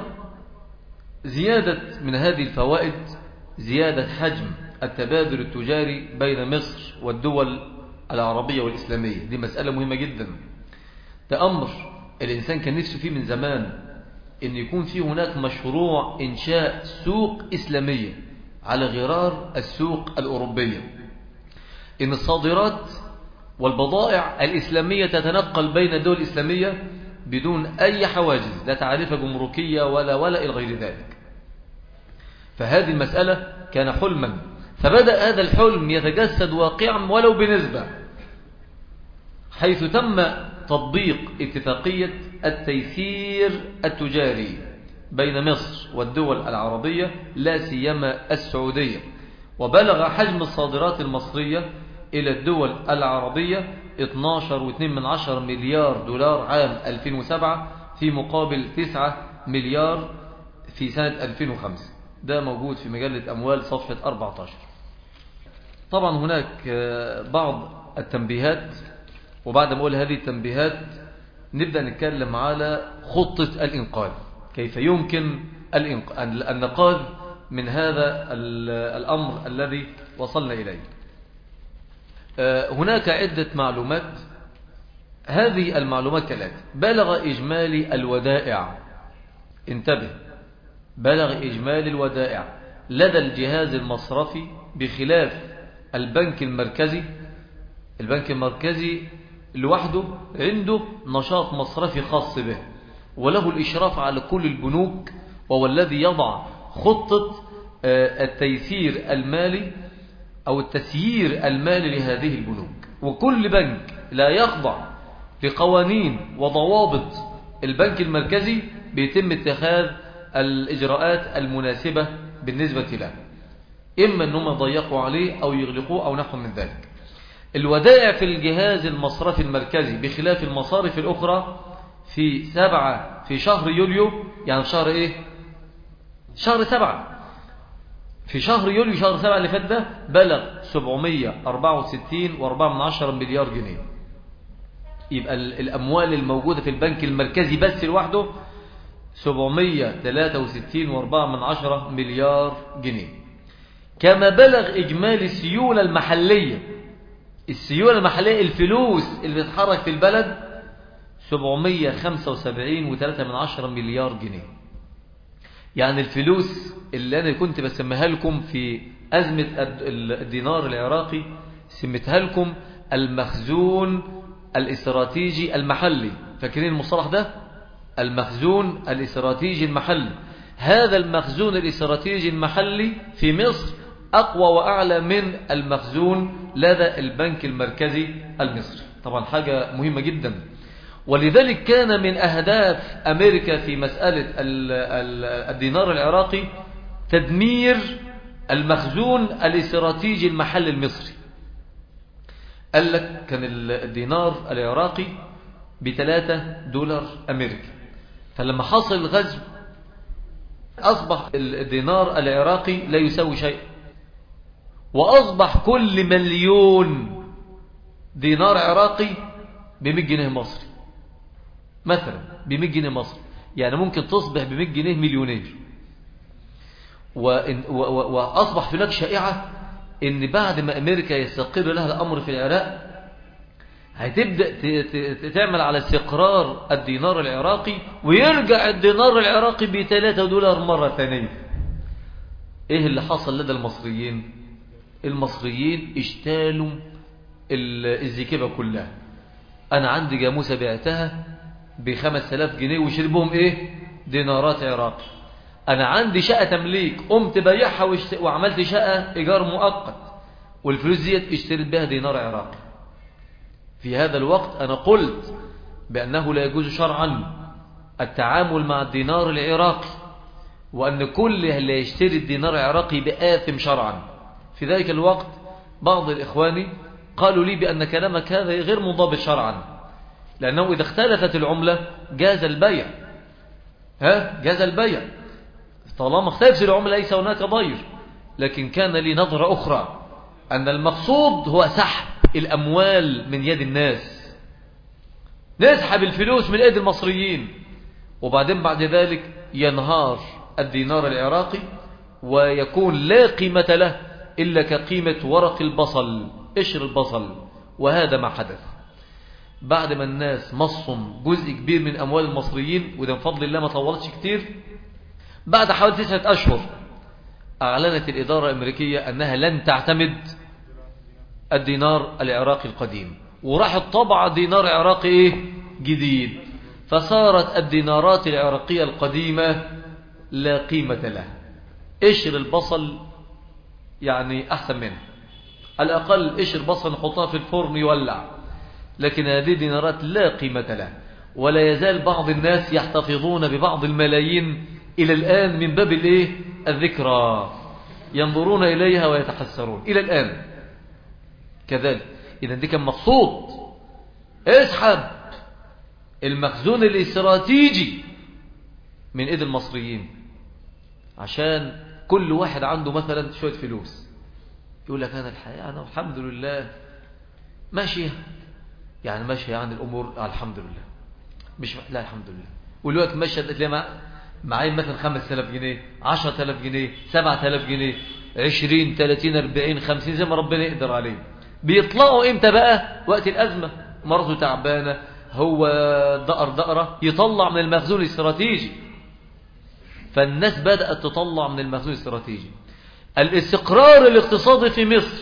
زيادة من هذه الفوائد زيادة حجم التبادل التجاري بين مصر والدول العربية والإسلامية. دي مسألة مهمة جدا، ده أمر الإنسان كان نفسه فيه من زمان، إن يكون فيه هناك مشروع إنشاء سوق إسلامية على غرار السوق الأوروبية، إن الصادرات والبضائع الإسلامية تتنقل بين الدول الإسلامية بدون أي حواجز، لا تعرفة جمركية ولا إلى غير ذلك. فهذه المسألة كان حلما، فبدأ هذا الحلم يتجسد واقعا ولو بنسبة، حيث تم تطبيق اتفاقية التيسير التجاري بين مصر والدول العربية، لا سيما السعودية، وبلغ حجم الصادرات المصرية إلى الدول العربية 12.2 مليار دولار عام 2007 في مقابل 9 مليار في سنة 2005. ده موجود في مجلة أموال صفحة 14. طبعا هناك بعض التنبيهات، وبعد ما أقول هذه التنبيهات نبدأ نتكلم على خطة الإنقاذ، كيف يمكن النقاذ من هذا الأمر الذي وصلنا إليه. هناك عدة معلومات، هذه المعلومات كالآتي: بلغ إجمالي الودائع، انتبه، بلغ إجمالي الودائع لدى الجهاز المصرفي بخلاف البنك المركزي. البنك المركزي لوحده عنده نشاط مصرفي خاص به، وله الإشراف على كل البنوك، وهو الذي يضع خطة التيسير المالي أو التسيير المالي لهذه البنوك. وكل بنك لا يخضع لقوانين وضوابط البنك المركزي بيتم اتخاذ الإجراءات المناسبة بالنسبة له، إما أنهم يضيقوا عليه أو يغلقوه أو نحو من ذلك. الودائع في الجهاز المصرفي المركزي بخلاف المصارف الأخرى في شهر يوليو، يعني في شهر إيه؟ شهر 7. في شهر يوليو، شهر 7 اللي فات ده، بلغ 764.4 مليار جنيه. يبقى الأموال الموجودة في البنك المركزي بس لوحده 763.4 مليار جنيه. كما بلغ إجمالي السيولة المحلية، السيولة المحلية الفلوس اللي بتتحرك في البلد 775.3 مليار جنيه. يعني الفلوس اللي أنا كنت بسميها لكم في أزمة الدينار العراقي، سميتها لكم المخزون الاستراتيجي المحلي. فاكرين المصطلح ده؟ المخزون الاستراتيجي المحلي. هذا المخزون الاستراتيجي المحلي في مصر أقوى وأعلى من المخزون لدى البنك المركزي المصري. طبعا حاجة مهمة جدا. ولذلك كان من أهداف أمريكا في مسألة الدينار العراقي تدمير المخزون الاستراتيجي المحلي المصري. قال لك كان الدينار العراقي $3 أمريكي، فلما حصل الغزو أصبح الدينار العراقي لا يساوي شيء، وأصبح كل مليون دينار عراقي ب100 جنيه مصري مثلا، ب100 جنيه مصري، يعني ممكن تصبح ب100 جنيه مليونير. وأصبح هناك شائعة إن بعد ما أمريكا يستقر لها الأمر في العراق هتبدأ تعمل على استقرار الدينار العراقي، ويرجع الدينار العراقي $3 مرة ثانية. إيه اللي حصل لدى المصريين؟ المصريين اشتالوا الزكبة كلها. أنا عندي جاموسة بعتها ب5000 جنيه وشربهم إيه؟ دينارات عراقي. أنا عندي شقة تمليك قمت بيعها وعملت شقة إيجار مؤقت، والفلوس ديت اشتريت بها دينار عراقي. في هذا الوقت أنا قلت بأنه لا يجوز شرعا التعامل مع الدينار العراقي، وأن كل اللي يشتري الدينار العراقي بآثم شرعا. في ذلك الوقت بعض الإخوان قالوا لي بأن كلامك هذا غير منضبط شرعا، لأنه إذا اختلفت العملة جاز البيع. جاز البيع طالما اختلفت العملة، ليس هناك ضير. لكن كان لي نظرة أخرى، أن المقصود هو سحب الأموال من يد الناس، نسحب الفلوس من يد المصريين، وبعدين بعد ذلك ينهار الدينار العراقي ويكون لا قيمة له إلا كقيمة ورق البصل، قشر البصل. وهذا ما حدث بعد ما الناس مصهم جزء كبير من أموال المصريين، وده بفضل الله ما طولتش كتير. بعد حوالي 9 أشهر أعلنت الإدارة الأمريكية أنها لن تعتمد الدينار العراقي القديم، وراحت طبع دينار عراقي جديد، فصارت الدينارات العراقية القديمة لا قيمة لها. قشر البصل يعني أحسن منه، على الأقل قشر بصل نحطها في الفرن يولع، لكن هذه دينارات لا قيمة لها. ولا يزال بعض الناس يحتفظون ببعض الملايين إلى الآن من باب الذكرى، ينظرون إليها ويتحسرون إلى الآن كذلك. إذا دي كان مقصود اسحب المخزون الاستراتيجي من ايد المصريين، عشان كل واحد عنده مثلا شوية فلوس يقول لك أنا الحياة أنا الحمد لله ماشية، يعني ماشية يعني الأمور الحمد لله، مش لا الحمد لله. والوقت ماشية تلاقي معايا مثلا 5000 جنيه 10000 جنيه 7000 جنيه 20 30 40 50 زي ما ربنا يقدر عليه. بيطلعوا امتى بقى؟ وقت الأزمة، مرضه تعبانة، هو دقرة، يطلع من المخزون الاستراتيجي. فالناس بدأت تطلع من المخزون الاستراتيجي. الاستقرار الاقتصادي في مصر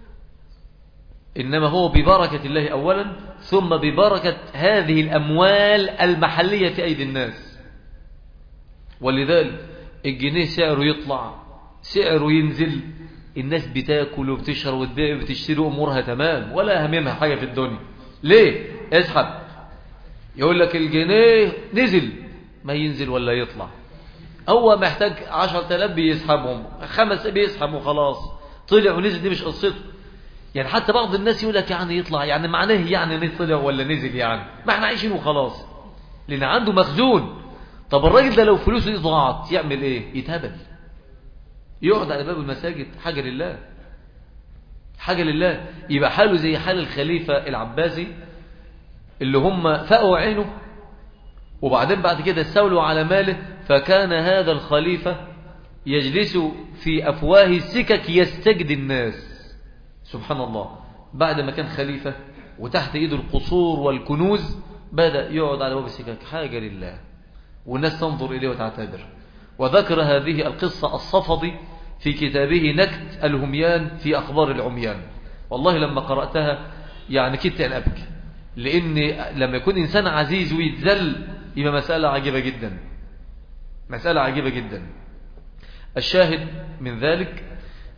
إنما هو ببركة الله أولا، ثم ببركة هذه الأموال المحلية في أيدي الناس. ولذلك الجنيه سعره يطلع سعره ينزل، الناس بتاكل وبتشرب وتبيع وبتشتري أمورها تمام، ولا هممها حاجة في الدنيا. ليه؟ اسحب، يقول لك الجنيه نزل، ما ينزل ولا يطلع، هو محتاج 10000 بيسحبهم، 5 بيسحبوا خلاص، طلع ونزل دي مش قصته. يعني حتى بعض الناس يقول لك يعني يطلع، يعني معناه يعني طلع ولا نزل، يعني ما احنا عايشين وخلاص، لأن عنده مخزون. طب الراجل ده لو فلوسه دي ضاعت يعمل ايه؟ يتهبل، يقعد على باب المساجد، حاجة لله حاجة لله. يبقى حاله زي حال الخليفة العباسي اللي هم فقوا عينه، وبعدين بعد كده استولوا على ماله، فكان هذا الخليفة يجلس في أفواه السكك يستجدي الناس. سبحان الله، بعد ما كان خليفة وتحت إيده القصور والكنوز، بدأ يقعد على باب السكك، حاجة لله، والناس تنظر إليه وتعتبر. وذكر هذه القصة الصفدي في كتابه نكت الهميان في أخبار العميان. والله لما قرأتها يعني كدت أن أبكي، لأن لما يكون إنسان عزيز ويتذل يبقى مسألة عجيبة جدا، مسألة عجيبة جدا. الشاهد من ذلك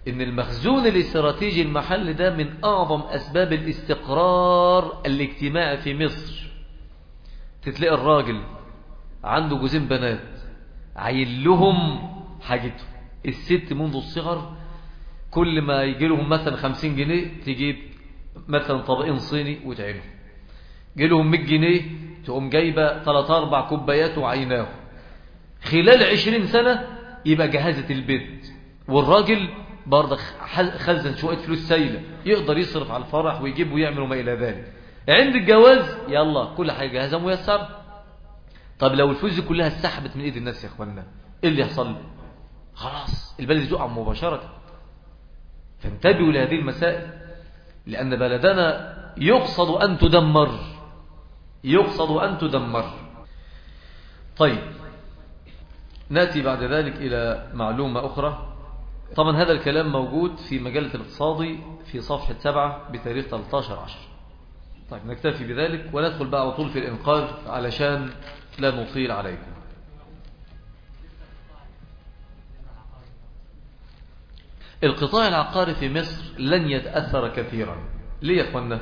إن المخزون الاستراتيجي المحلي ده من أعظم أسباب الاستقرار الاجتماعي في مصر. تتلاقي الراجل عنده جوزين بنات عيل لهم حاجته، الست منذ الصغر كل ما يجي لهم مثلا 50 جنيه تجيب مثلا طبقين صيني وتعينهم، يجي لهم 100 جنيه تقوم جايبه 3-4 كوبايات وعيناه. خلال 20 سنة يبقى جهازة البيت، والراجل برضه خزن شوية فلوس سايلة يقدر يصرف على الفرح ويجيب ويعمل وما إلى ذلك. عند الجواز يلا كل حاجة جاهزة ميسرة. طب لو الفلوس دي كلها اتسحبت من ايد الناس يا اخوانا ايه اللي يحصل؟ خلاص البلد تقع مباشرة. فانتبهوا لهذه المسائل، لأن بلدنا يقصد أن تدمر، يقصد أن تدمر. طيب نأتي بعد ذلك إلى معلومة أخرى. طبعا هذا الكلام موجود في مجلة الاقتصادي في صفحة 7 بتاريخ 13/10. طيب نكتفي بذلك وندخل بقى على طول في الإنقاذ علشان لا نطيل عليكم. القطاع العقاري في مصر لن يتأثر كثيرا. ليه يا أخوانا؟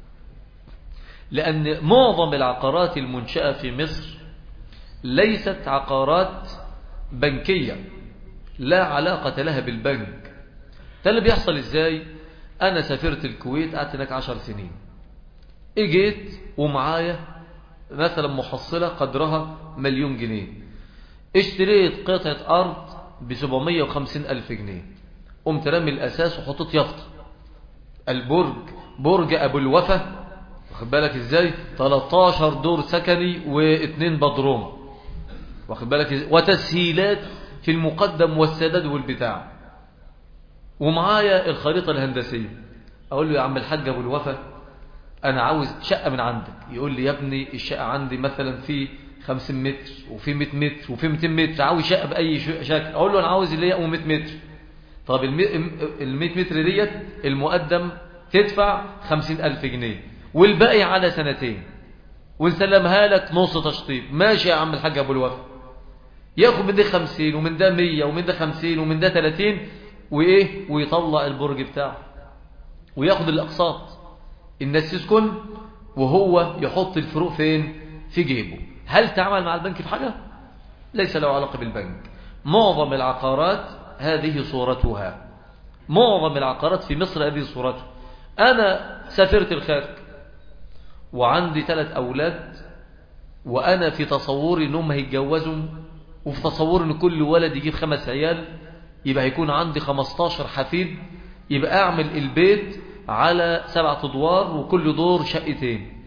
لأن معظم العقارات المنشأة في مصر ليست عقارات بنكية، لا علاقة لها بالبنك. ده اللي بيحصل ازاي؟ أنا سافرت الكويت قعدت هناك 10 سنين، اجيت ومعايا مثلا محصلة قدرها 1,000,000 جنيه، اشتريت قطعة أرض ب750,000 جنيه، قمت رمي الأساس وحطيت يافطة البرج، برج أبو الوفا، واخد بالك ازاي؟ 13 دور سكني و2 بدروم، واخد بالك ازاي؟ وتسهيلات في المقدم والسداد والبتاع، ومعايا الخريطة الهندسية. أقول له يا عم الحاج أبو الوفا أنا عاوز شقة من عندك. يقول لي يا ابني الشقة عندي مثلا في 50 متر وفي 100 متر وفي 200 متر، عاوز شقة بأي شكل. أقول له أنا عاوز اللي هي 100 متر. طب ال 100 متر ديت المقدم تدفع 50,000 جنيه والباقي على سنتين ونسلمها لك نص تشطيب. ماشي يا عم الحاج أبو الوفا. ياخد من ده 50 ومن ده 100 ومن ده 50 ومن ده 30 وإيه، ويطلع البرج بتاعه وياخد الأقساط. الناس تسكن وهو يحط الفروق فين؟ في جيبه. هل تعمل مع البنك في حاجة؟ ليس له علاقة بالبنك. معظم العقارات هذه صورتها، معظم العقارات في مصر هذه صورتها. أنا سافرت الخارج وعندي 3 أولاد، وأنا في تصوري أنهم هيتجوزوا، وفي تصوري أن كل ولد يجيب 5 عيال، يبقى هيكون عندي 15 حفيد، يبقى أعمل البيت على 7 أدوار وكل دور شقتين،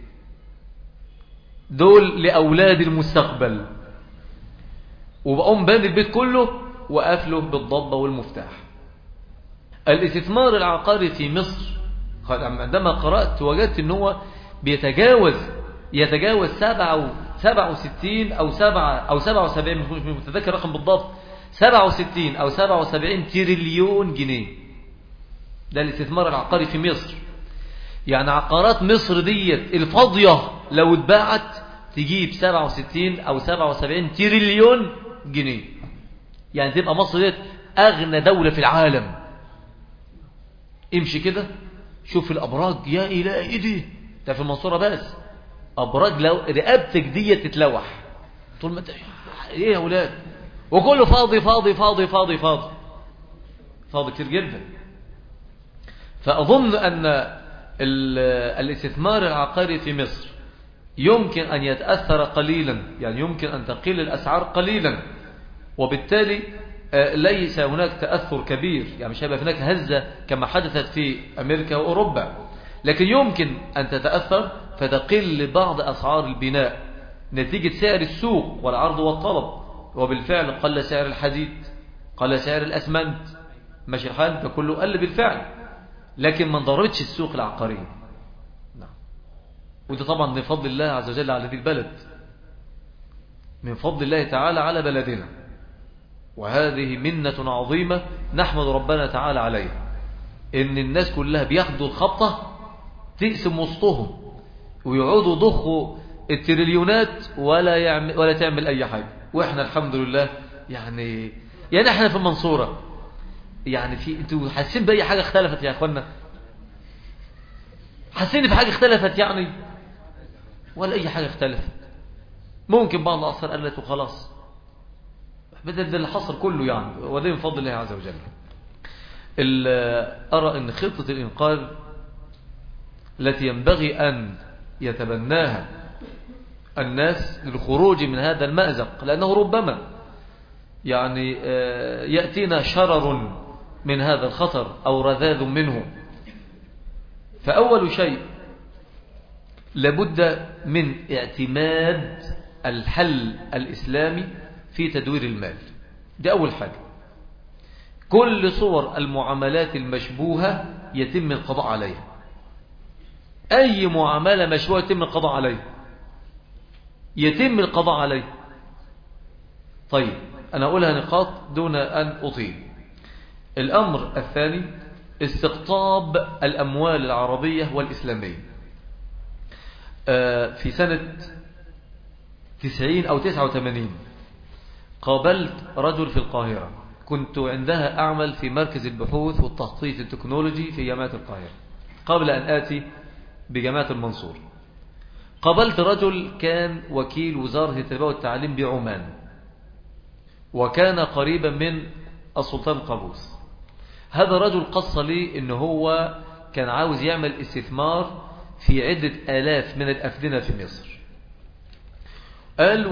دول لأولاد المستقبل، وبقوم باني البيت كله وقافله بالضبة والمفتاح. الاستثمار العقاري في مصر عندما قرأت وجدت أنه يتجاوز 67 أو 77، مش متذكر رقم بالضبط، 67 أو 77 تريليون جنيه. ده الاستثمار العقاري في مصر. يعني عقارات مصر ديت الفاضية لو اتباعت تجيب 67 أو 77 تريليون جنيه. يعني تبقى مصر ديت أغنى دولة في العالم. امشي كده شوف الأبراج، يا إلهي دي ده في المنصورة بس أبراج لو رقبتك ديت تتلوح طول ما انت ايه يا أولاد، وكله فاضي فاضي فاضي فاضي فاضي فاضي كتير جدا. فأظن أن الاستثمار العقاري في مصر يمكن أن يتأثر قليلا، يعني يمكن أن تقل الأسعار قليلا، وبالتالي ليس هناك تأثر كبير، يعني مش هيبقى هناك هزة كما حدثت في أمريكا وأوروبا، لكن يمكن أن تتأثر فتقل بعض أسعار البناء نتيجة سعر السوق والعرض والطلب. وبالفعل قل سعر الحديد، قل سعر الأسمنت، ماشي الحال، فكله قل بالفعل، لكن ما انضرتش السوق العقارية. نعم. وده طبعا من فضل الله عز وجل على هذه البلد، من فضل الله تعالى على بلدنا، وهذه منة عظيمة نحمد ربنا تعالى عليها، ان الناس كلها بياخدوا الخبطة تقسم وسطهم ويقعدوا ضخوا التريليونات ولا تعمل اي حاجة. واحنا الحمد لله يعني احنا في المنصورة يعني انتوا حاسين بأي حاجة اختلفت يا اخوانا؟ حاسين بحاجة اختلفت يعني؟ ولا أي حاجة اختلفت. ممكن بعض الأثر قلت وخلاص، بدل اللي حصل كله يعني، وده من فضل الله عز وجل. أرى أن خطة الإنقاذ التي ينبغي أن يتبناها الناس للخروج من هذا المأزق، لأنه ربما يعني يأتينا شرر من هذا الخطر أو رذاذ منه. فأول شيء لابد من اعتماد الحل الإسلامي في تدوير المال. دي أول حاجة. كل صور المعاملات المشبوهة يتم القضاء عليها. أي معاملة مشبوهة يتم القضاء عليها، يتم القضاء عليها. طيب أنا أقولها نقاط دون أن أطيل. الأمر الثاني استقطاب الأموال العربية والإسلامية. في سنة 90 أو 89 قابلت رجل في القاهرة، كنت عندها أعمل في مركز البحوث والتخطيط التكنولوجي في جامعة القاهرة قبل أن آتي بجامعة المنصور. قابلت رجل كان وكيل وزارة التربية والتعليم بعمان، وكان قريبا من السلطان قابوس. هذا رجل قص لي إنه هو كان عاوز يعمل استثمار في عدة آلاف من الأفدنة في مصر. قال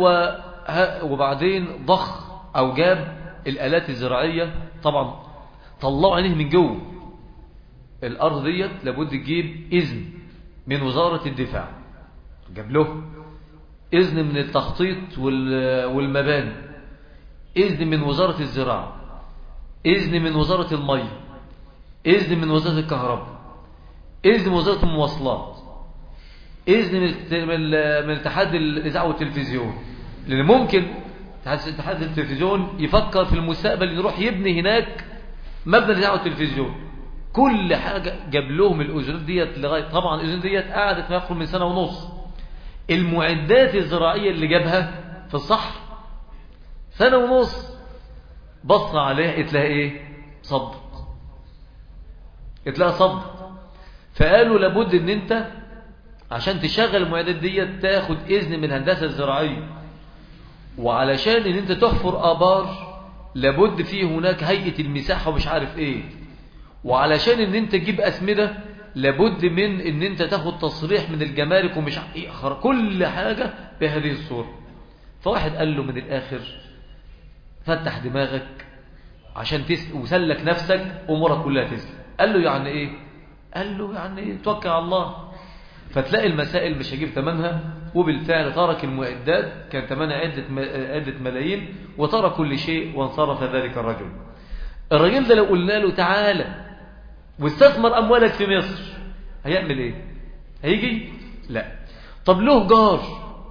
وبعدين ضخ أو جاب الآلات الزراعية، طبعا طلعوا عينيه من جوه. الأرض ديت لابد تجيب إذن من وزارة الدفاع، جاب له إذن من التخطيط والمباني، إذن من وزارة الزراعة، إذن من وزارة المية، إذن من وزارة الكهرباء، إذن من وزارة المواصلات، إذن من اتحاد الإذاعة والتلفزيون، لأن ممكن اتحاد التلفزيون يفكر في المستقبل يروح يبني هناك مبنى الإذاعة والتلفزيون. كل حاجة جاب لهم الأذونات ديت لغاية، طبعا الأذونات ديت قعدت ما يقرب من سنة ونص. المعدات الزراعية اللي جابها في الصحر سنة ونص. بص عليها اتلاقي ايه؟ صد، اتلاقي صد. فقالوا لابد ان انت عشان تشغل المعدات ديت تاخد اذن من الهندسة الزراعية، وعلشان ان انت تحفر آبار لابد فيه هناك هيئة المساحة ومش عارف ايه، وعلشان ان انت تجيب أسمدة لابد من ان انت تاخد تصريح من الجمارك ومش عارف ايه، كل حاجة بهذه الصورة. فواحد قال له من الآخر فتح دماغك عشان وسلك نفسك أمورك كلها تسلك. قال له يعني ايه؟ قال له يعني توكل على الله. فتلاقي المسائل مش هجيب ثمنها، وبالفعل ترك المعدات كان ثمنها عدة ملايين، وترك كل شيء وانصرف ذلك الرجل. الرجل ده لو قلنا له تعالى واستثمر أموالك في مصر هيعمل ايه؟ هيجي؟ لا. طب له جار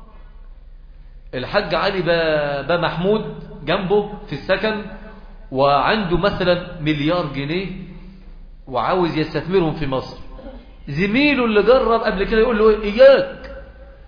الحاج علي با محمود جنبه في السكن، وعنده مثلا مليار جنيه وعاوز يستثمرهم في مصر. زميله اللي جرب قبل كده يقول له إياك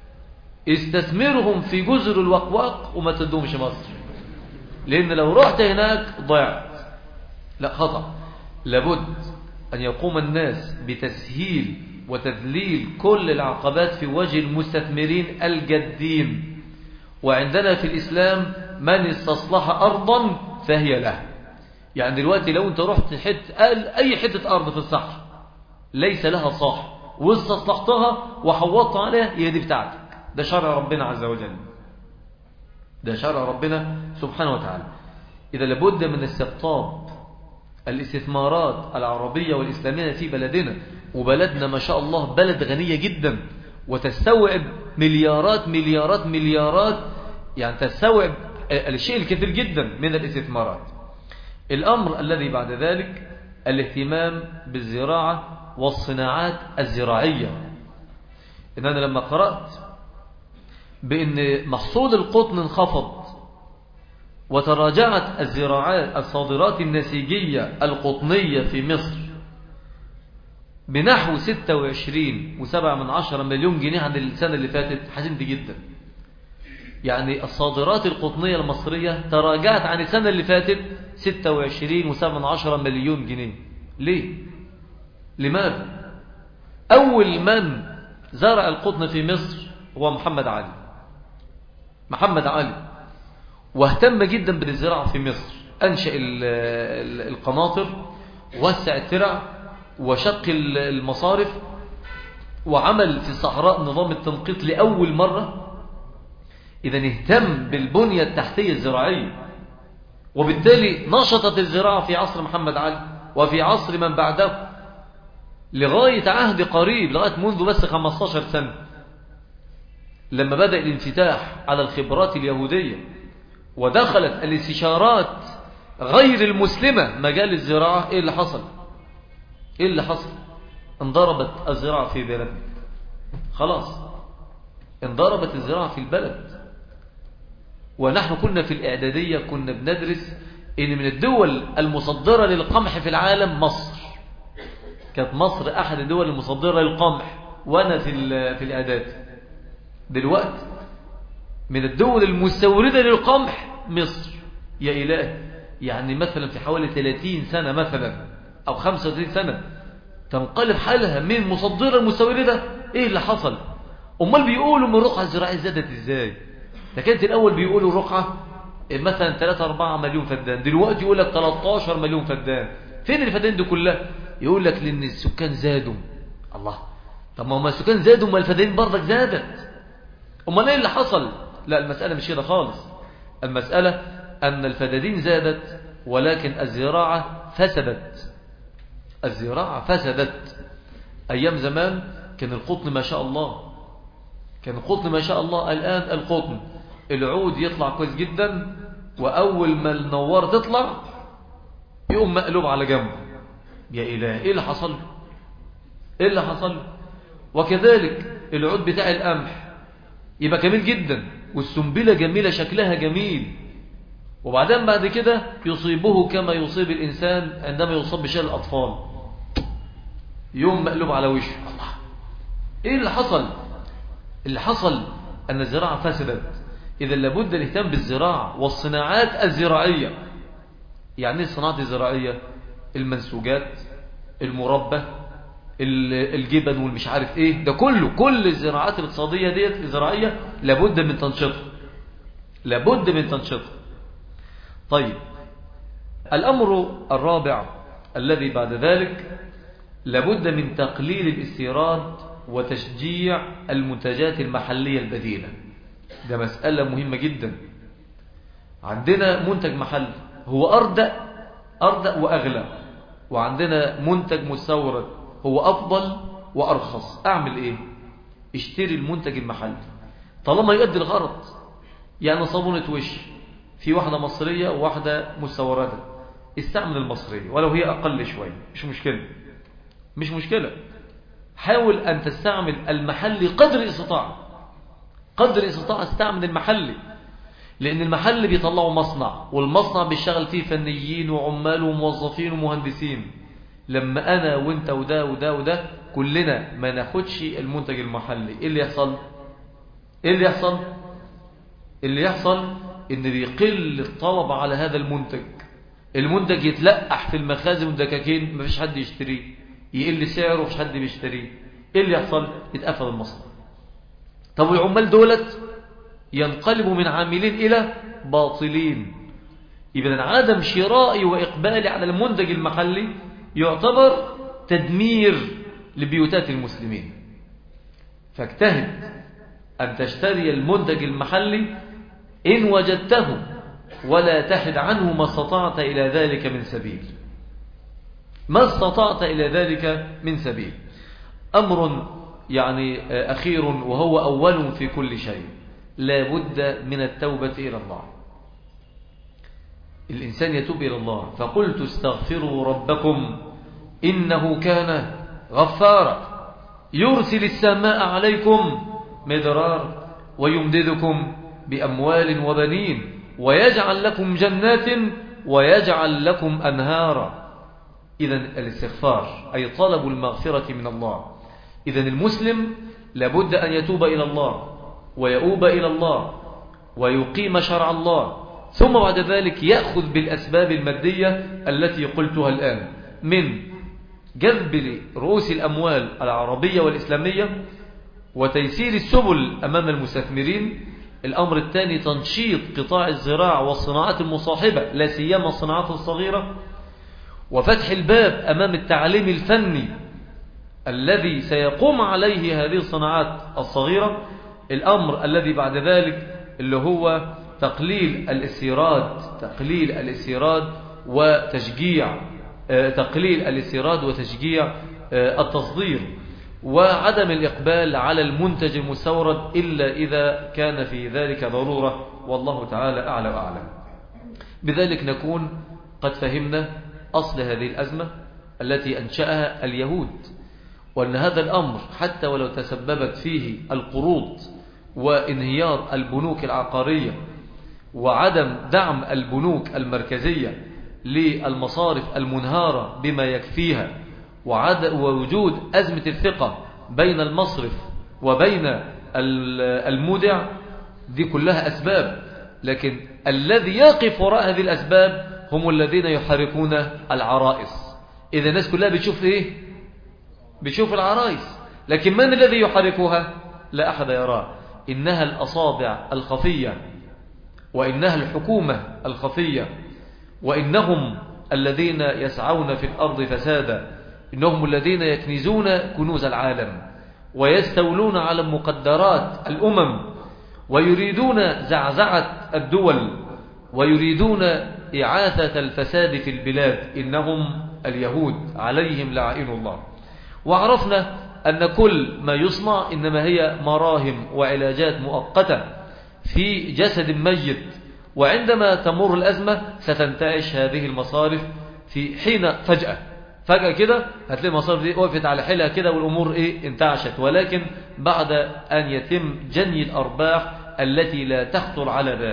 استثمرهم في جزر الوقواق وما تدومش مصر، لأن لو رحت هناك ضيعت. لا، خطأ. لابد أن يقوم الناس بتسهيل وتذليل كل العقبات في وجه المستثمرين الجادين. وعندنا في الإسلام من استصلح أرضا فهي له. يعني دلوقتي لو أنت رحت أي حتة أرض في الصحراء ليس لها صاحب واستصلحتها وحوطت عليها، هي دي بتاعتك. ده شرع ربنا عز وجل، ده شرع ربنا سبحانه وتعالى. إذا لابد من استقطاب الاستثمارات العربية والإسلامية في بلدنا. وبلدنا ما شاء الله بلد غنية جدا، وتستوعب مليارات مليارات مليارات، يعني تستوعب الشيء الكثير جدا من الاستثمارات. الأمر الذي بعد ذلك الاهتمام بالزراعة والصناعات الزراعية. إن أنا لما قرأت بأن محصول القطن انخفض وتراجعت الزراعات الصادرات النسيجية القطنية في مصر بنحو 26.7 مليون جنيه عن السنة اللي فاتت، حزنت جدا. يعني الصادرات القطنية المصرية تراجعت عن السنة اللي فاتت 26.7 مليون جنيه. ليه؟ لماذا؟ أول من زرع القطن في مصر هو محمد علي. محمد علي، واهتم جدا بالزراعة في مصر، أنشأ القناطر، وسع الترع، وشق المصارف، وعمل في الصحراء نظام التنقيط لأول مرة. إذا اهتم بالبنية التحتية الزراعية، وبالتالي نشطت الزراعة في عصر محمد علي وفي عصر من بعده لغاية عهد قريب، لغاية منذ بس 15 سنة لما بدأ الانفتاح على الخبرات اليهودية ودخلت الاستشارات غير المسلمة مجال الزراعة. ايه اللي حصل؟ ايه اللي حصل؟ انضربت الزراعة في بلدنا. خلاص انضربت الزراعة في البلد. ونحن كنا في الإعدادية كنا بندرس ان من الدول المصدرة للقمح في العالم مصر. كانت مصر احد الدول المصدرة للقمح وانا في الإعداد. دلوقتي من الدول المستوردة للقمح مصر. يا إله، يعني مثلا في حوالي 30 سنة مثلا أو 35 سنة تنقلب حالها من مصدرة المستوردة. إيه اللي حصل؟ أمال بيقولوا من الرقعة الزراعية زادت إزاي؟ ده كانت الأول بيقولوا الرقعة مثلا 3-4 مليون فدان، دلوقتي يقول لك 13 مليون فدان. فين الفدان دي كلها؟ يقول لك لأن السكان زادوا. الله، طب ما هم السكان زادوا، ما الفدان برضك زادت. أمال إيه اللي حصل؟ لا، المسألة مش كده خالص. المسألة أن الفدادين زادت ولكن الزراعة فسدت. الزراعة فسدت. أيام زمان كان القطن ما شاء الله، كان القطن ما شاء الله. الآن القطن العود يطلع كويس جدا، وأول ما النوار تطلع يقوم مقلوب على جنبه. يا إله، إيه اللي حصل؟ إيه اللي حصل؟ وكذلك العود بتاع القمح يبقى جميل جدا، والسنبلة جميلة شكلها جميل، وبعدين بعد كده يصيبه كما يصيب الإنسان عندما يصاب بشلل الأطفال، يوم مقلوب على وشه. الله، إيه اللي حصل؟ اللي حصل أن الزراعة فسدت. إذا لابد الاهتمام بالزراعة والصناعات الزراعية. يعني ايه الصناعات الزراعية؟ المنسوجات، المربى، الجبن والمش عارف ايه ده كله، كل الزراعات الاقتصادية ديت الزراعية لابد من تنشيطها، لابد من تنشيطها. طيب، الأمر الرابع الذي بعد ذلك لابد من تقليل الاستيراد وتشجيع المنتجات المحلية البديلة. ده مسألة مهمة جدا. عندنا منتج محلي هو أردأ وأغلى، وعندنا منتج مستورد هو أفضل وأرخص. أعمل إيه؟ اشتري المنتج المحلي طالما يؤدي الغرض. يعني صابونة وش في واحدة مصرية وواحدة مستوردة، استعمل المصرية ولو هي أقل شوية، مش مشكلة، مش مشكلة. حاول أن تستعمل المحلي قدر الاستطاعة، قدر الاستطاعة استعمل المحلي، لأن المحل بيطلعوا مصنع، والمصنع بيشتغل فيه فنيين وعمال وموظفين ومهندسين. لما أنا وانت وده وده وده كلنا ما ناخدش المنتج المحلي، إيه اللي يحصل؟ إيه اللي يحصل؟ اللي يحصل إن بيقل الطلب على هذا المنتج. المنتج يتلقح في المخازن والدكاكين، مفيش حد يشتريه، يقل سعره ومفيش حد بيشتريه. إيه اللي يحصل؟ يتقفل المصنع. طب العمال دولت ينقلبوا من عاملين إلى باطلين. إذن عدم شرائي وإقبالي على المنتج المحلي يعتبر تدمير لبيوتات المسلمين. فاجتهد أن تشتري المنتج المحلي إن وجدته، ولا تحد عنه ما استطعت إلى ذلك من سبيل، ما استطعت إلى ذلك من سبيل. أمر يعني أخير وهو أول في كل شيء، لا بد من التوبة إلى الله. الإنسان يتوب إلى الله. فقلت استغفروا ربكم إنه كان غفارا يرسل السماء عليكم مدرار ويمددكم بأموال وبنين ويجعل لكم جنات ويجعل لكم أنهارا. إذن الاستغفار أي طلب المغفرة من الله. إذن المسلم لابد أن يتوب إلى الله ويؤوب إلى الله ويقيم شرع الله ثم بعد ذلك يأخذ بالأسباب المادية التي قلتها الآن من جذب رؤوس الأموال العربية والإسلامية وتيسير السبل أمام المستثمرين. الأمر الثاني تنشيط قطاع الزراعة والصناعات المصاحبة لا سيما الصناعات الصغيرة، وفتح الباب أمام التعليم الفني الذي سيقوم عليه هذه الصناعات الصغيرة. الأمر الذي بعد ذلك اللي هو تقليل الاستيراد وتشجيع التصدير، وعدم الإقبال على المنتج المستورد إلا إذا كان في ذلك ضرورة، والله تعالى أعلى وأعلم. بذلك نكون قد فهمنا أصل هذه الأزمة التي أنشأها اليهود، وأن هذا الأمر حتى ولو تسببت فيه القروض وانهيار البنوك العقارية وعدم دعم البنوك المركزية للمصارف المنهارة بما يكفيها ووجود أزمة الثقة بين المصرف وبين المودع، دي كلها أسباب، لكن الذي يقف وراء هذه الأسباب هم الذين يحركون العرائس. إذا الناس كلها بتشوف إيه؟ بتشوف العرائس، لكن من الذي يحركها؟ لا أحد يراه. إنها الأصابع الخفية، وإنها الحكومة الخفية، وإنهم الذين يسعون في الأرض فسادا، إنهم الذين يكنزون كنوز العالم ويستولون على مقدرات الأمم ويريدون زعزعة الدول ويريدون إعاثة الفساد في البلاد. إنهم اليهود عليهم لعائن الله. وعرفنا أن كل ما يصنع إنما هي مراهم وعلاجات مؤقتة في جسد ميت، وعندما تمر الأزمة ستنتعش هذه المصارف في حين فجأة كده هتلاقي المصارف دي وقفت على حيلها كده والأمور انتعشت، ولكن بعد أن يتم جني الأرباح التي لا تخطر على بال.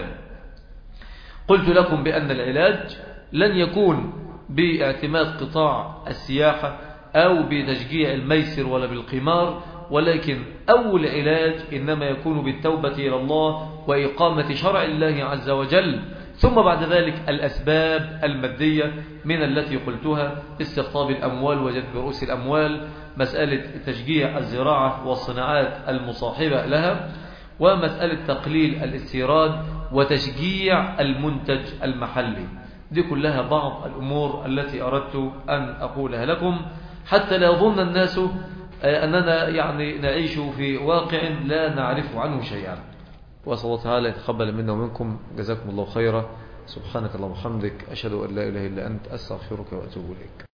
قلت لكم بأن العلاج لن يكون باعتماد قطاع السياحة أو بتشجيع الميسر ولا بالقمار، ولكن أول علاج إنما يكون بالتوبة إلى الله وإقامة شرع الله عز وجل، ثم بعد ذلك الأسباب المادية من التي قلتها: استقطاب الأموال وجذب رؤوس الأموال، مسألة تشجيع الزراعة والصناعات المصاحبة لها، ومسألة تقليل الاستيراد وتشجيع المنتج المحلي. دي كلها بعض الأمور التي أردت أن أقولها لكم حتى لا يظن الناس أننا نعيش في واقع لا نعرف عنه شيئا. وأسأل الله تعالى يتقبل منا ومنكم. جزاكم الله خيرا. سبحانك اللهم وبحمدك، أشهد أن لا إله إلا أنت، أستغفرك وأتوب إليك.